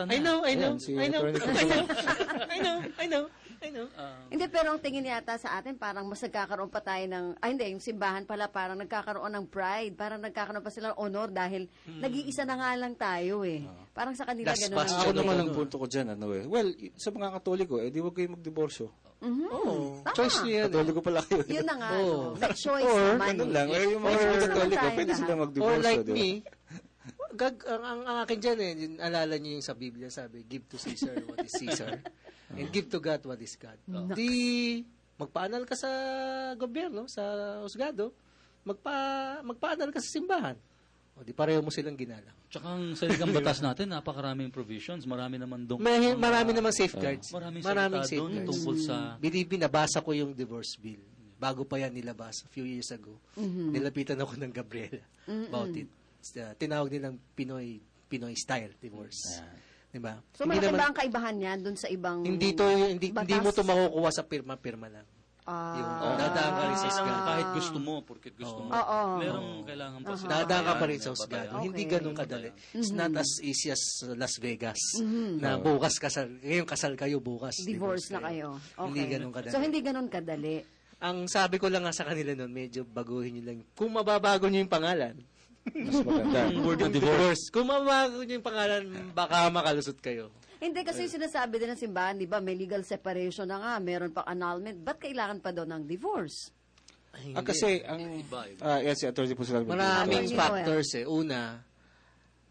I know. Hindi, pero ang tingin yata sa atin, parang mas nagkakaroon pa tayo ng, yung simbahan pala, parang nagkakaroon ng pride, parang nagkakaroon pa sila ng honor dahil nag-iisa na nga lang tayo eh. Parang sa kanila gano'n. Ako naman ang punto ko dyan, well, sa mga Katoliko, di wag kayo magdiborsyo. Choice niya. Katoliko pala kayo. Yun na nga, may choice or, naman. Ganun lang, yung mga Katoliko, pwede sila magdiborsyo. Or like me, ang akin dyan alala niyo yung sa Biblia, sabi, give to Caesar what is Caesar, and give to God what is God. Di, magpaanal ka sa gobyerno, sa husgado, magpaanal ka sa simbahan. O di pareho mo silang ginalang. Tsaka ang saligang batas natin, napakaraming provisions, marami naman doon. Marami naman safeguards. Maraming safeguards tungkol sa... Nabasa ko yung divorce bill. Bago pa yan nilabas, a few years ago. Nilapitan ako ng Gabriela about it. Tinawag nilang Pinoy style divorce. Diba? So malaki ba ang kaibahan niyan doon sa ibang hindi mo to makukuha sa pirma-pirma lang. Yung dadaan ka rin sa husgado. Kahit gusto mo, porket gusto mo. Merong kailangan pa sila. Dadaan ka pa rin sa husgado. Hindi ganun kadali. It's not as easy as Las Vegas. Na bukas kasal. Ngayon kasal kayo, bukas divorce na kayo. Okay. Hindi ganun kadali. So hindi ganun kadali. Ang sabi ko lang nga sa kanila noon, medyo baguhin nyo lang. Kung mababago nyo yung pangalan, mas maganda. Word of divorce. Kung mabago nyo yung pangalan, baka makalusot kayo. Hindi, kasi yung sinasabi din ng simbahan, di ba, may legal separation na nga, meron pang annulment. Ba't kailangan pa daw ng divorce? Kasi, si Atty. po sila. Maraming factors eh. Una,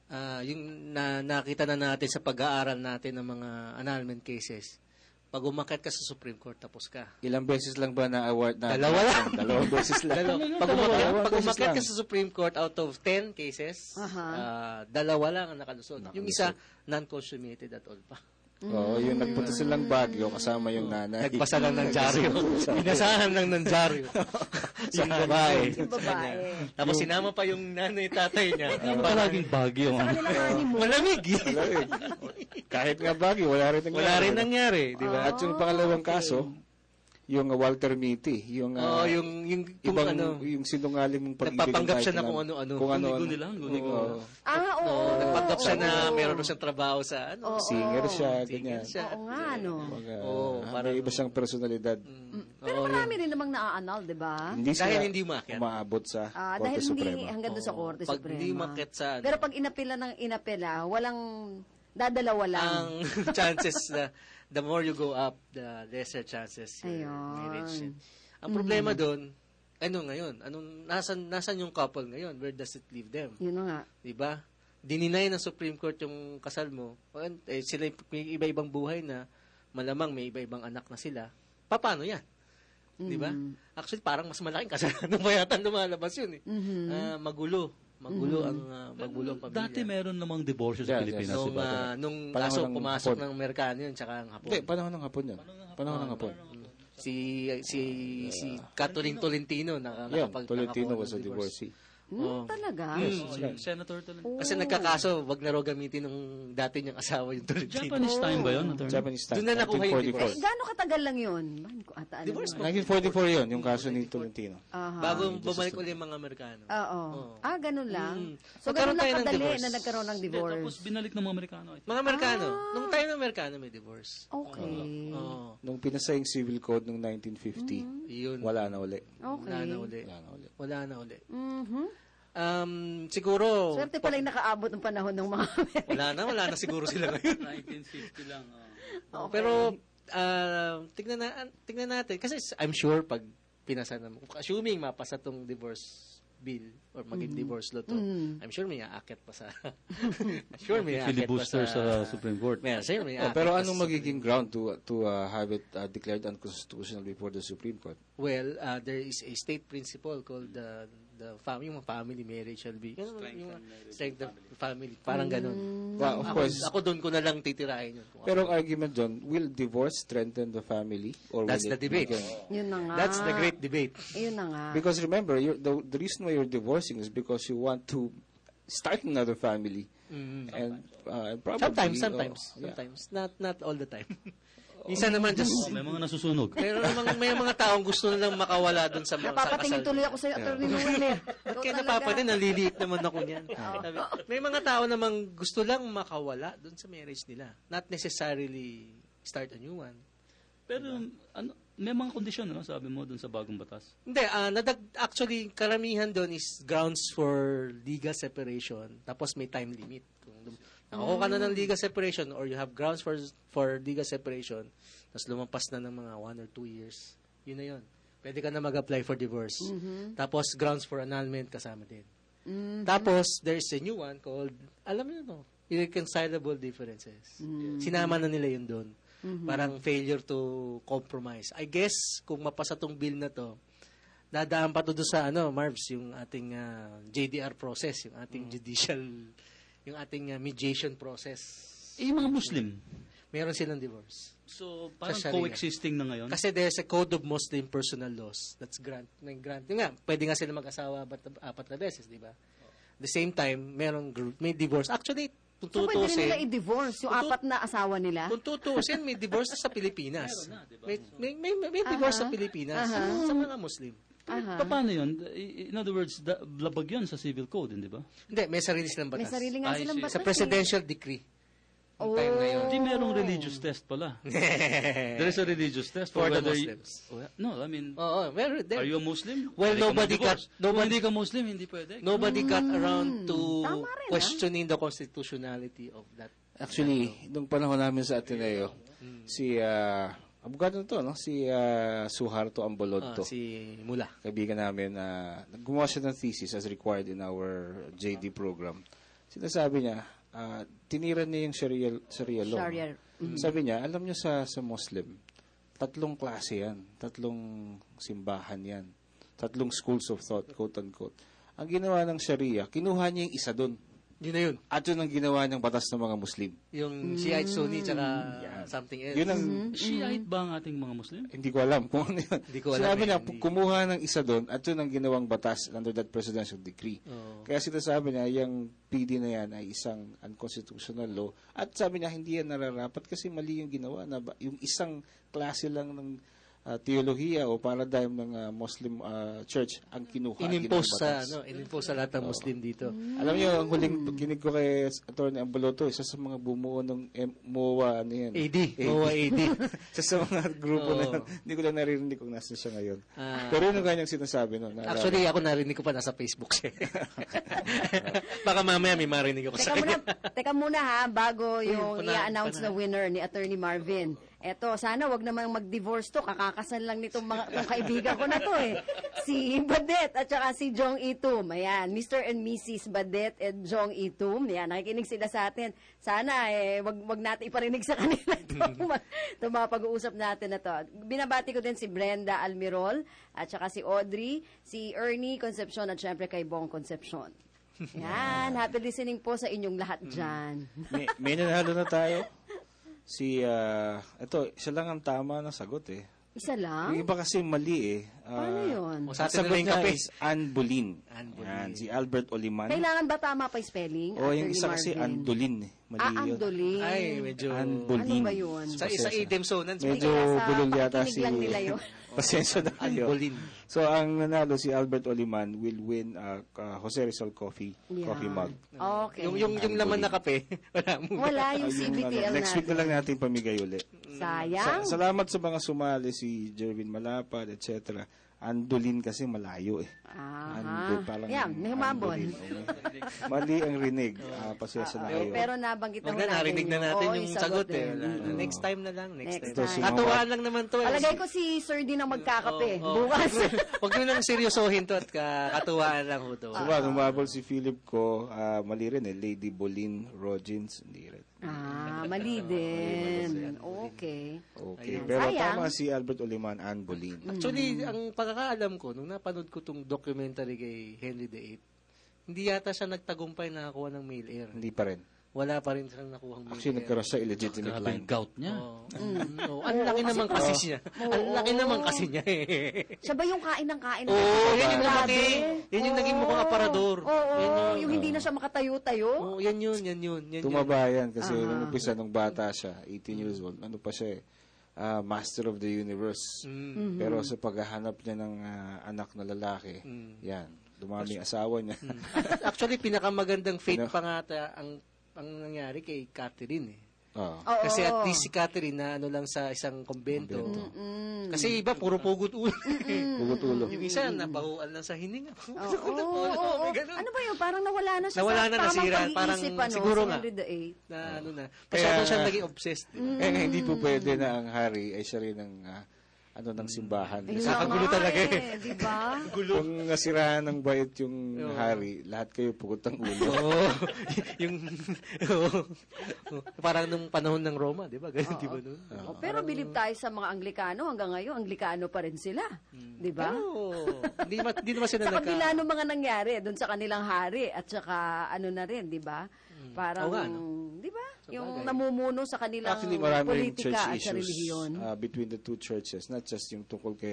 yung nakita na natin sa pag-aaral natin ng mga annulment cases, pag umakyat ka sa Supreme Court, tapos ka. Ilang beses lang ba na-award na? Dalawa lang. Dalawang beses lang. Pag umakyat ka sa Supreme Court, out of 10 cases, dalawa lang ang nakalusot. Yung isa, non-consummated at all pa. Oo, yung nagpunta silang Baguio kasama yung nanay. Nagpasa lang ng dyaryo. Pinasahan lang ng dyaryo. Yung babae. Yung babae. Tapos sinama pa yung nanay, tatay niya. Palaging Baguio. Malamig. Kahit nga Baguio, wala rin nangyari. Di ba? At yung pangalawang kaso, yung Walter Mitty, yung yung sinungaling mong pag-ibig. Nagpapanggap siya na kung ano-ano. Kung ano-ano. Oo. Oo. Nagpanggap siya na meron siyang trabaho sa Singer siya, ganyan. Oo nga, no. Parang iba siyang personalidad. Pero marami rin namang naa-annul, di ba? Hindi Dahil sila hindi umakyat. umaabot sa Korte Dahil Suprema. hindi hanggang doon sa Korte Pag Suprema. hindi umakyat sa Pero pag inapila ng inapila, walang dadalawa lang. ang chances na the more you go up, the lesser chances your Ayun. marriage. Ang problema doon, ngayon? Nasan yung couple ngayon? Where does it leave them? Yun na nga. Diba? Dininay ng Supreme Court yung kasal mo. Sila may iba-ibang buhay na malamang may iba-ibang anak na sila. Paano yan? Diba? Actually, parang mas malaking kasalanan pa yata lumalabas yun. Magulo ang pamilya. Dati meron namang divorce sa Pilipinas. Nung Panahon kaso ng pumasok Hapon. ng Amerikano yun, tsaka ang Hapon. Hindi, panahon ng Hapon yun. Panahon ng Hapon. Si Catherine Tolentino Yan, Tolentino was a divorcee. Talaga? Senator Tolentino. Kasi nagkakaso, wag na raw gamitin ng dati niyang asawa yung Tolentino. Japanese time ba yun? Japanese time. Doon na nakuha yung 1944. divorce. Gaano katagal lang yun? Divorce mo. 1944 yun, yung kaso ni Tolentino. Bago bumalik ulit yung mga Amerikano. Oo. Ganun lang. So, Nagkaroon ganun tayo lang ng kadali divorce. na nagkaroon ng Tapos divorce. binalik ng mga Amerikano. Mga Amerikano. Nung tayo ng Amerikano may divorce. Okay. Nung pinasa yung civil code noong 1950, Yun. wala na uli. Okay. Wala na uli. Mhm. Siguro, Swerte pala yung nakaabot ng panahon ng mga wala na siguro sila ngayon. 1950 lang. Pero, tignan natin. Kasi I'm sure pag pinasa na, assuming mapasa tong divorce bill or maging divorce law to, I'm sure may aakyat pa sa Filibuster sa Supreme Court. Sure may aakyat Pero pa anong sa magiging ground to have it declared unconstitutional before the Supreme Court? Well, there is a state principle called the family marriage shall be strength of family. Parang ganun. Well, of course. Ako doon ko na lang titirahin yun. Pero ang argument doon, will divorce strengthen the family? Or That's will the debate. Yun na nga. That's the great debate. Yun na nga. Because remember, the reason why you're divorcing is because you want to start another family. And probably... Sometimes. Not all the time. Minsan naman just... May mga nasusunog. Pero may mga taong gusto nilang makawala doon sa mga Napapatingin tuloy ako sa Atty. Noel. Kaya napapatin, naliliit naman ako niyan. May mga tao namang gusto lang makawala doon sa marriage nila. Not necessarily start a new one. Pero may mga kondisyon, sabi mo doon sa bagong batas. Hindi, actually, karamihan doon is grounds for legal separation. Tapos may time limit. Kung nakuha ka na ng legal separation or you have grounds for legal separation, tapos lumampas na ng mga 1 or 2 years, yun na yun. Pwede ka na mag-apply for divorce. Tapos grounds for annulment kasama din. Tapos there's a new one called, alam niyo no, irreconcilable differences. Sinama na nila yun doon. Parang failure to compromise. I guess kung mapasa tong bill na to, dadaan pa to doon sa Marvs, yung ating JDR process, yung ating judicial, yung ating mediation process. Yung mga Muslim. Meron silang divorce. So, parang Sa Sharia. coexisting na ngayon? Kasi there's a code of Muslim personal laws that's grant. Yung nga, pwede nga sila mag-asawa 4 na beses, di ba? The same time, may divorce. Actually, kung So, pwede rin tutusin, nila i-divorce yung 4 na asawa nila? kung tutusin, may divorce sa Pilipinas. May divorce sa Pilipinas sa mga Muslim. Paano yun? In other words, labag yun sa civil code, hindi ba? Hindi, may sarili silang May batas. sarili nga silang batas. Sa presidential decree. Yung time na yun. Hindi merong religious test pala. There is a religious test For the whether Muslims. No, I mean, Oo, are you a Muslim? Well, Pwede ka nobody mag-divorce. got- nobody- Kung hindi ka Muslim, hindi pwede. Nobody got around to Tama rin, questioning the constitutionality of that. Actually, nung panahon namin sa Ateneo, si abogado to, no? Si Suharto Ambolodto. Si Mula. Kaibigan namin, gumawa siya ng thesis as required in our JD program. sinasabi niya, tinira niya yung Sharia law. Sharia. Sabi niya, alam niyo sa Muslim, 3 klase yan, 3 simbahan yan, 3 schools of thought, quote-unquote. Ang ginawa ng Sharia, kinuha niya yung isa doon. Yun na yun. At yun ang ginawa niyang batas ng mga Muslim. Yung Shiite Sunni tsaka something else. Yun ang, Shiite ba ang ating mga Muslim? hindi ko alam kung ano yun. Hindi ko alam Sinabi eh, niya, hindi. kumuha ng isa doon at yun ang ginawang batas under that presidential decree. Oo. Kaya sinasabi niya, yung PD na yan ay isang unconstitutional law. At sabi niya, hindi yan nararapat kasi mali yung ginawa. Yung isang klase lang ng teolohiya o paradigm ng Muslim church ang kinuha. Inimpose ginawang batas. inimpose sa lahat ng Muslim dito. Alam niyo, ang huling kinig ko kay Atty. Ambaloto, isa sa mga bumuo ng MOA, ano yan? AD. MOA AD. Isa sa mga grupo na Oo. yun. Hindi ko lang naririnig kung nasa siya ngayon. Ah. Pero yun ang kanyang sinasabi. No, Actually, ako narinig ko pa nasa Facebook siya. Baka mamaya may marinig ako sa kanya. Teka muna ha, bago yung Pana- i-announce na winner ni Attorney Marvin. Eto, sana wag naman mag-divorce to. Kakakasal lang nitong mga kaibigan ko na to eh. Si Badet at saka si Jong Itum. Ayan, Mr. and Mrs. Badet and Jong Itum. Ayan, nakikinig sila sa atin. Sana wag natin iparinig sa kanila ito mga pag-uusap natin na to. Binabati ko din si Brenda Almirol at saka si Audrey, si Ernie Concepcion at syempre kay Bong Concepcion. Yan, happy listening po sa inyong lahat dyan. may nanalo na tayo. Siya lang ang tama na sagot eh. Isa lang? Yung iba kasi mali eh. Paano yun? O, sa atin na sagot lang yung niya kape. is Ann Bulin. Ann Bulin. Yan, si Albert Oliman. Kailangan ba tama pa yung spelling? O, yung Attorney isa kasi Marvin? Andolin eh. Mali yun. Andolin. Ay, medyo... Ann Ano Bulin. ba yun? Sa idem sonance. Medyo Kaya sa bulol yata pakikinig si... lang nila yun. Pasensya na kayo. Ann-Bulin. So, ang nanalo si Albert Oliman will win Jose Rizal coffee mug. Okay. Yung laman na kape, wala mo. Wala yung Yung, CBTL next week na lang natin pamigay uli. Sayang. Salamat sa mga sumali, si Jervin Malapad, etc. Andolin kasi malayo eh. Parang Yan, may humabol. Andolin. Okay. Mali ang rinig. Pasensya na kayo. Pero nabanggit Huwag na na, narinig na natin Oo, yung sagot eh. eh. Wala na. Next time na lang. Next Next time. time. Katuwaan lang naman to. Palagay ko si Sir din ang magkakape. Oo. Bukas. Huwag nyo lang seryosohin to at katuwaan lang ho to. So, humabol si Philip ko, mali rin eh. Lady Bolin Rogins, hindi rin. Mali din. Okay. Okay. Ayan. Pero Sayang. tama si Albert Oliman, Ann Bolin. Actually, ang pagkakaalam ko, nung napanood ko tong documentary kay Henry VIII, hindi yata siya nagtagumpay nakakuha ng male heir. Hindi pa rin. Wala pa rin siyang nakuha ng male Actually, heir. nagkaroon siya illegitimate Grabe line. yung gout niya. Ang laki naman kasi niya. Ang laki naman kasi niya eh. Siya ba yung kain ng kain? Oo, yan yung Grabe. lumaki. Yan yung naging mukhang aparador. Oo, Yan yun. yung hindi na siya makatayo-tayo. Oo, yan yun. Yan Tumabayan kasi nung umpisa, nung bata siya, 18 years old, ano pa siya eh, master of the universe. Pero sa paghahanap niya ng anak na lalaki, yan, dumami yung asawa niya. Actually, pinakamagandang fate pa nga ang nangyari kay Catherine eh. Oo. Oo. Kasi at least si Catherine na ano lang sa isang kumbento. Kasi iba, puro pugot ulo. Pugot ulo. Yung isa, nabahuan lang sa hininga. Oo. Ganun. Ano ba yun? Parang nawala na siya Nawala sa na, tamang nasira. pag-iisip, Parang siguro si nga. Henry VIII. Na ano na. Masyado siyang naging obsessed. Hindi po pwede na ang hari ay siya rin ng ng simbahan. Ayun Nakakagulo na nga talaga Di ba? Kung nasirahan ng bait yung hari, lahat kayo pugot ang ulo. Oo. Yung, oo. Parang nung panahon ng Roma, di ba? Ganun, di ba nun? Pero bilib tayo sa mga Anglikano. Hanggang ngayon, Anglikano pa rin sila. Di ba? Oo. Hindi naman sila Sa kabila ng mga nangyari doon sa kanilang hari at saka ano na rin, di ba? Parang, Oo nga, no? di ba? Yung namumuno sa kanilang Actually, marami ring church politika at sa issues relihiyon. between the two churches, not just yung tungkol kay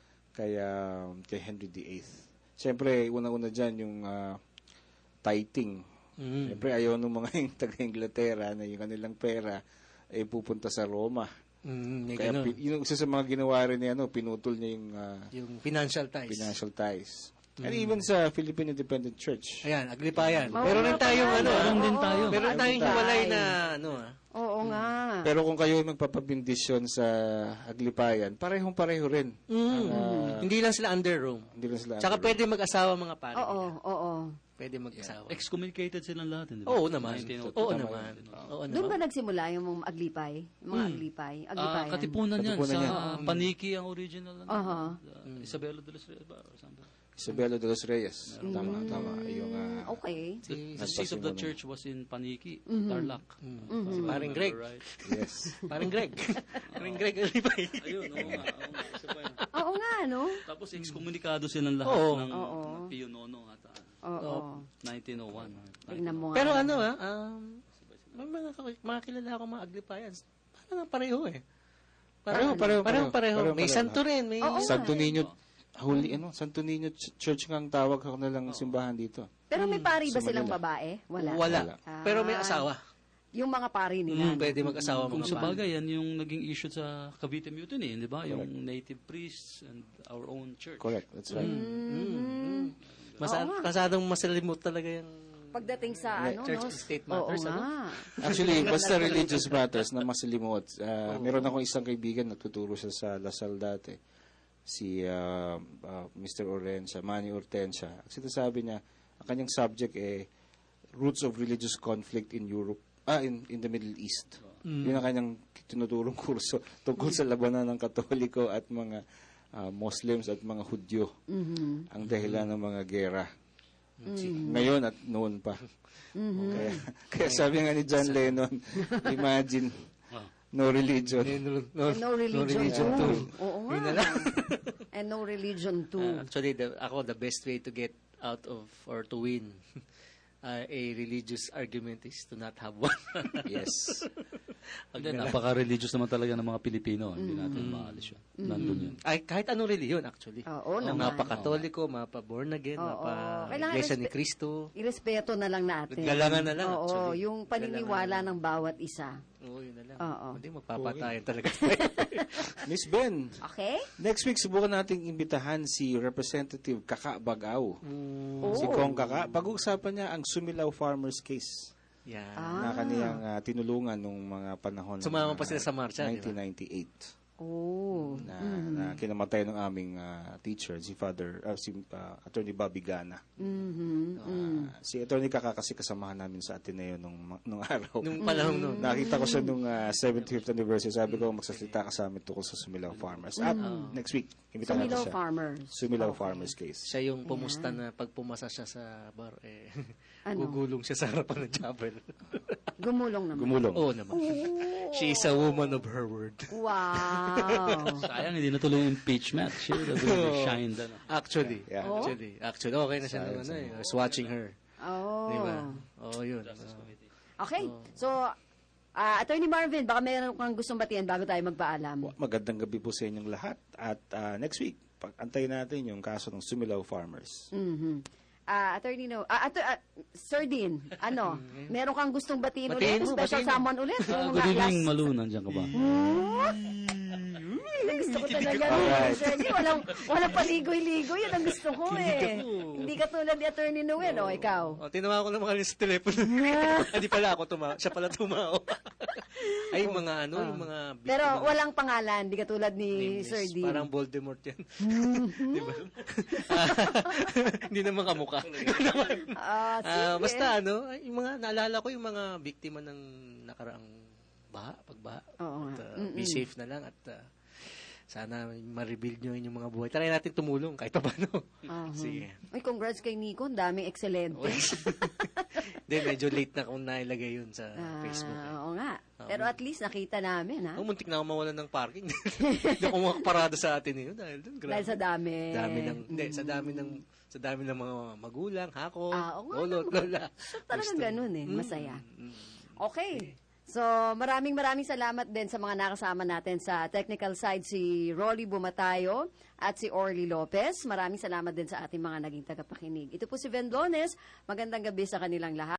kay Henry VIII. Siyempre, unang-una dyan yung tithing. Siyempre, ayaw ng mga yung taga-Inglaterra na yung kanilang pera ay pupunta sa Roma. Kaya yung isa sa mga ginawa rin niya, pinutol niya yung financial ties. Financial ties. And even sa Philippine Independent Church. Ayan, Aglipayan. Oo, Meron rin tayong Meron din tayo. Meron tayong hiwalay na Oo nga. Pero kung kayo magpapabindisyon sa Aglipayan, parehong-pareho rin. Hindi lang sila under Rome. Hindi lang sila. Tsaka pwede mag-asawa mga pare. Oo. Pwede mag-asawa. Excommunicated silang lahat. Hindi ba? Oo naman. 1902. Oo naman. Doon ba nagsimula yung mga aglipay? Mga aglipayan? Katipunan yan. Katipunan Sa yan. Paniki ang original. Aha. Isabela de los Reyes ba? Or something. Isabela de los Reyes. Tama. Yung, Okay. The seat of the Nagpasimula. church was in Paniki, Tarlac. Paring Greg. Right. yes. Paring Greg. Paring Greg Alibay. Ayun, oo nga. Isa pa yun. Oo nga, no? Tapos excommunicado silang lahat Oo. ng Oo. Pio Nono at Oo. 1901. Tignan mo nga. Pero ano may mga kilala akong mga Aglipayans. Parang pareho eh. Pareho. May santo rin. May Santo Niño, Santo Niño Church nga ang tawag ako na lang simbahan dito. Pero may pari ba Sa silang Manila. babae? Wala. Wala. Ah. Pero may asawa. Yung mga pari nila. Pwede mag-asawa Kung mga sa pare. bagay, yan yung naging issue sa Cavite Mutiny, di ba? Yung native priests and our own church. Correct, that's right. Masadong masilimot talaga yung Pagdating sa church no? and state Oo matters. Ano? nga. Actually, basta religious matters na masilimot. Meron akong isang kaibigan, nagtuturo siya sa Lasal dati. Si Mr. Orenza, Manny Hortensia. Sinasabi niya, ang kanyang subject roots of religious conflict in Europe, in the Middle East. Yun ang kanyang tinuturong kurso tungkol sa labanan ng Katoliko at mga Muslims at mga Hudyo. Ang dahilan ng mga gera. Ngayon at noon pa. Kaya sabi nga ni John Lennon, imagine, no religion. No religion too. Oo Yun na nga. lang. And no religion too. Actually, the best way to get out of or to win a religious argument is to not have one. Yes. Again, napaka-religious naman talaga ng mga Pilipino. Hindi natin maalis yun. Nandun yun. Ay, kahit anong reliyon actually. Oo naman. Mapa-Katoliko, mapa-born again, Kailangan mapa-Iglesia ni Cristo. Irespeto na lang natin. Galangan na lang, Oo, actually. yung paniniwala ng bawat isa. Oo, yun na lang. Oo. Hindi, magpapatayan talaga. Miss Ben, Okay? next week subukan nating imbitahan si Representative Kaka Bagao. Oh. Si Kong Kaka. Pag-uusapan niya ang Sumilaw Farmers Case Yan. na kaniyang tinulungan nung mga panahon ng Sumama pa sila sa marcha, di ba? 1998. Oh. Na kinamatay ng aming teacher, si Attorney Bobby Gana. Si Attorney Kaka kasi kasamahan namin sa Ateneo nung araw. Nung panahon nun. Nakita ko siya nung 75th anniversary. Sabi ko, magsasalita ka sa amin tungkol sa Sumilaw Farmers. At next week, imbitahan natin Sumilaw siya. Farmers. Sumilaw Farmers case. Siya yung pumusta na pag pumasa siya sa bar, Ano? gugulong siya sa harapan ng chapel. Gumulong naman. Gumulong. Oo naman. She is a woman of her word. Wow. Sayang, hindi natuloy yung impeachment. She would have really shined. Actually. Yeah. Actually, okay na siya naman. I was watching her. Oh. Di ba? Yun. Okay. So, Attorney Marvin, baka meron kang gustong batian bago tayo magpaalam. Magandang gabi po sa inyong lahat. At next week, antayin natin yung kaso ng Sumilaw Farmers. Attorney Sir Dean, meron kang gustong batiin Batiin ulit? mo, Special batiin mo. someone ulit? Yung Good evening, last- Malu. Nandiyan ka ba? Yan ang gusto ko talaga. Alright. Sir Dean, walang paligoy-ligoy. Yan ang gusto ko Hindi ka tulad ni Attorney Noel, ikaw. Tinawa ko ng mga sa telepono. Hindi pala ako tumawa. Siya pala tumawa. Ay, yung mga yung mga biktima. Pero walang pangalan, di ka tulad ni names. Sir Dean. Parang Voldemort yan. Di ba? Hindi naman kamukha. Sige. Basta yung mga naalala ko yung mga biktima ng nakaraang pagbaha. Oo nga. At, be safe na lang at sana ma-rebuild nyo yung mga buhay. Try natin tumulong kahit pa paano. Sige. Uy, congrats kay Nico. Ang daming ekscelente. Hindi, medyo late na kung nailagay yun sa Facebook. Oo nga. Pero at least nakita namin, ha? Muntik na ako mawalan ng parking. Hindi ako makaparada sa atin yun. Dahil Dahil sa dami. Sa dami ng mga magulang, hako, Oo nga lolo, lola. Talagang ganun masaya. Okay. So, maraming salamat din sa mga nakasama natin sa technical side, si Rolly Bumatayo at si Orly Lopez. Maraming salamat din sa ating mga naging tagapakinig. Ito po si Vendlones. Magandang gabi sa kanilang lahat.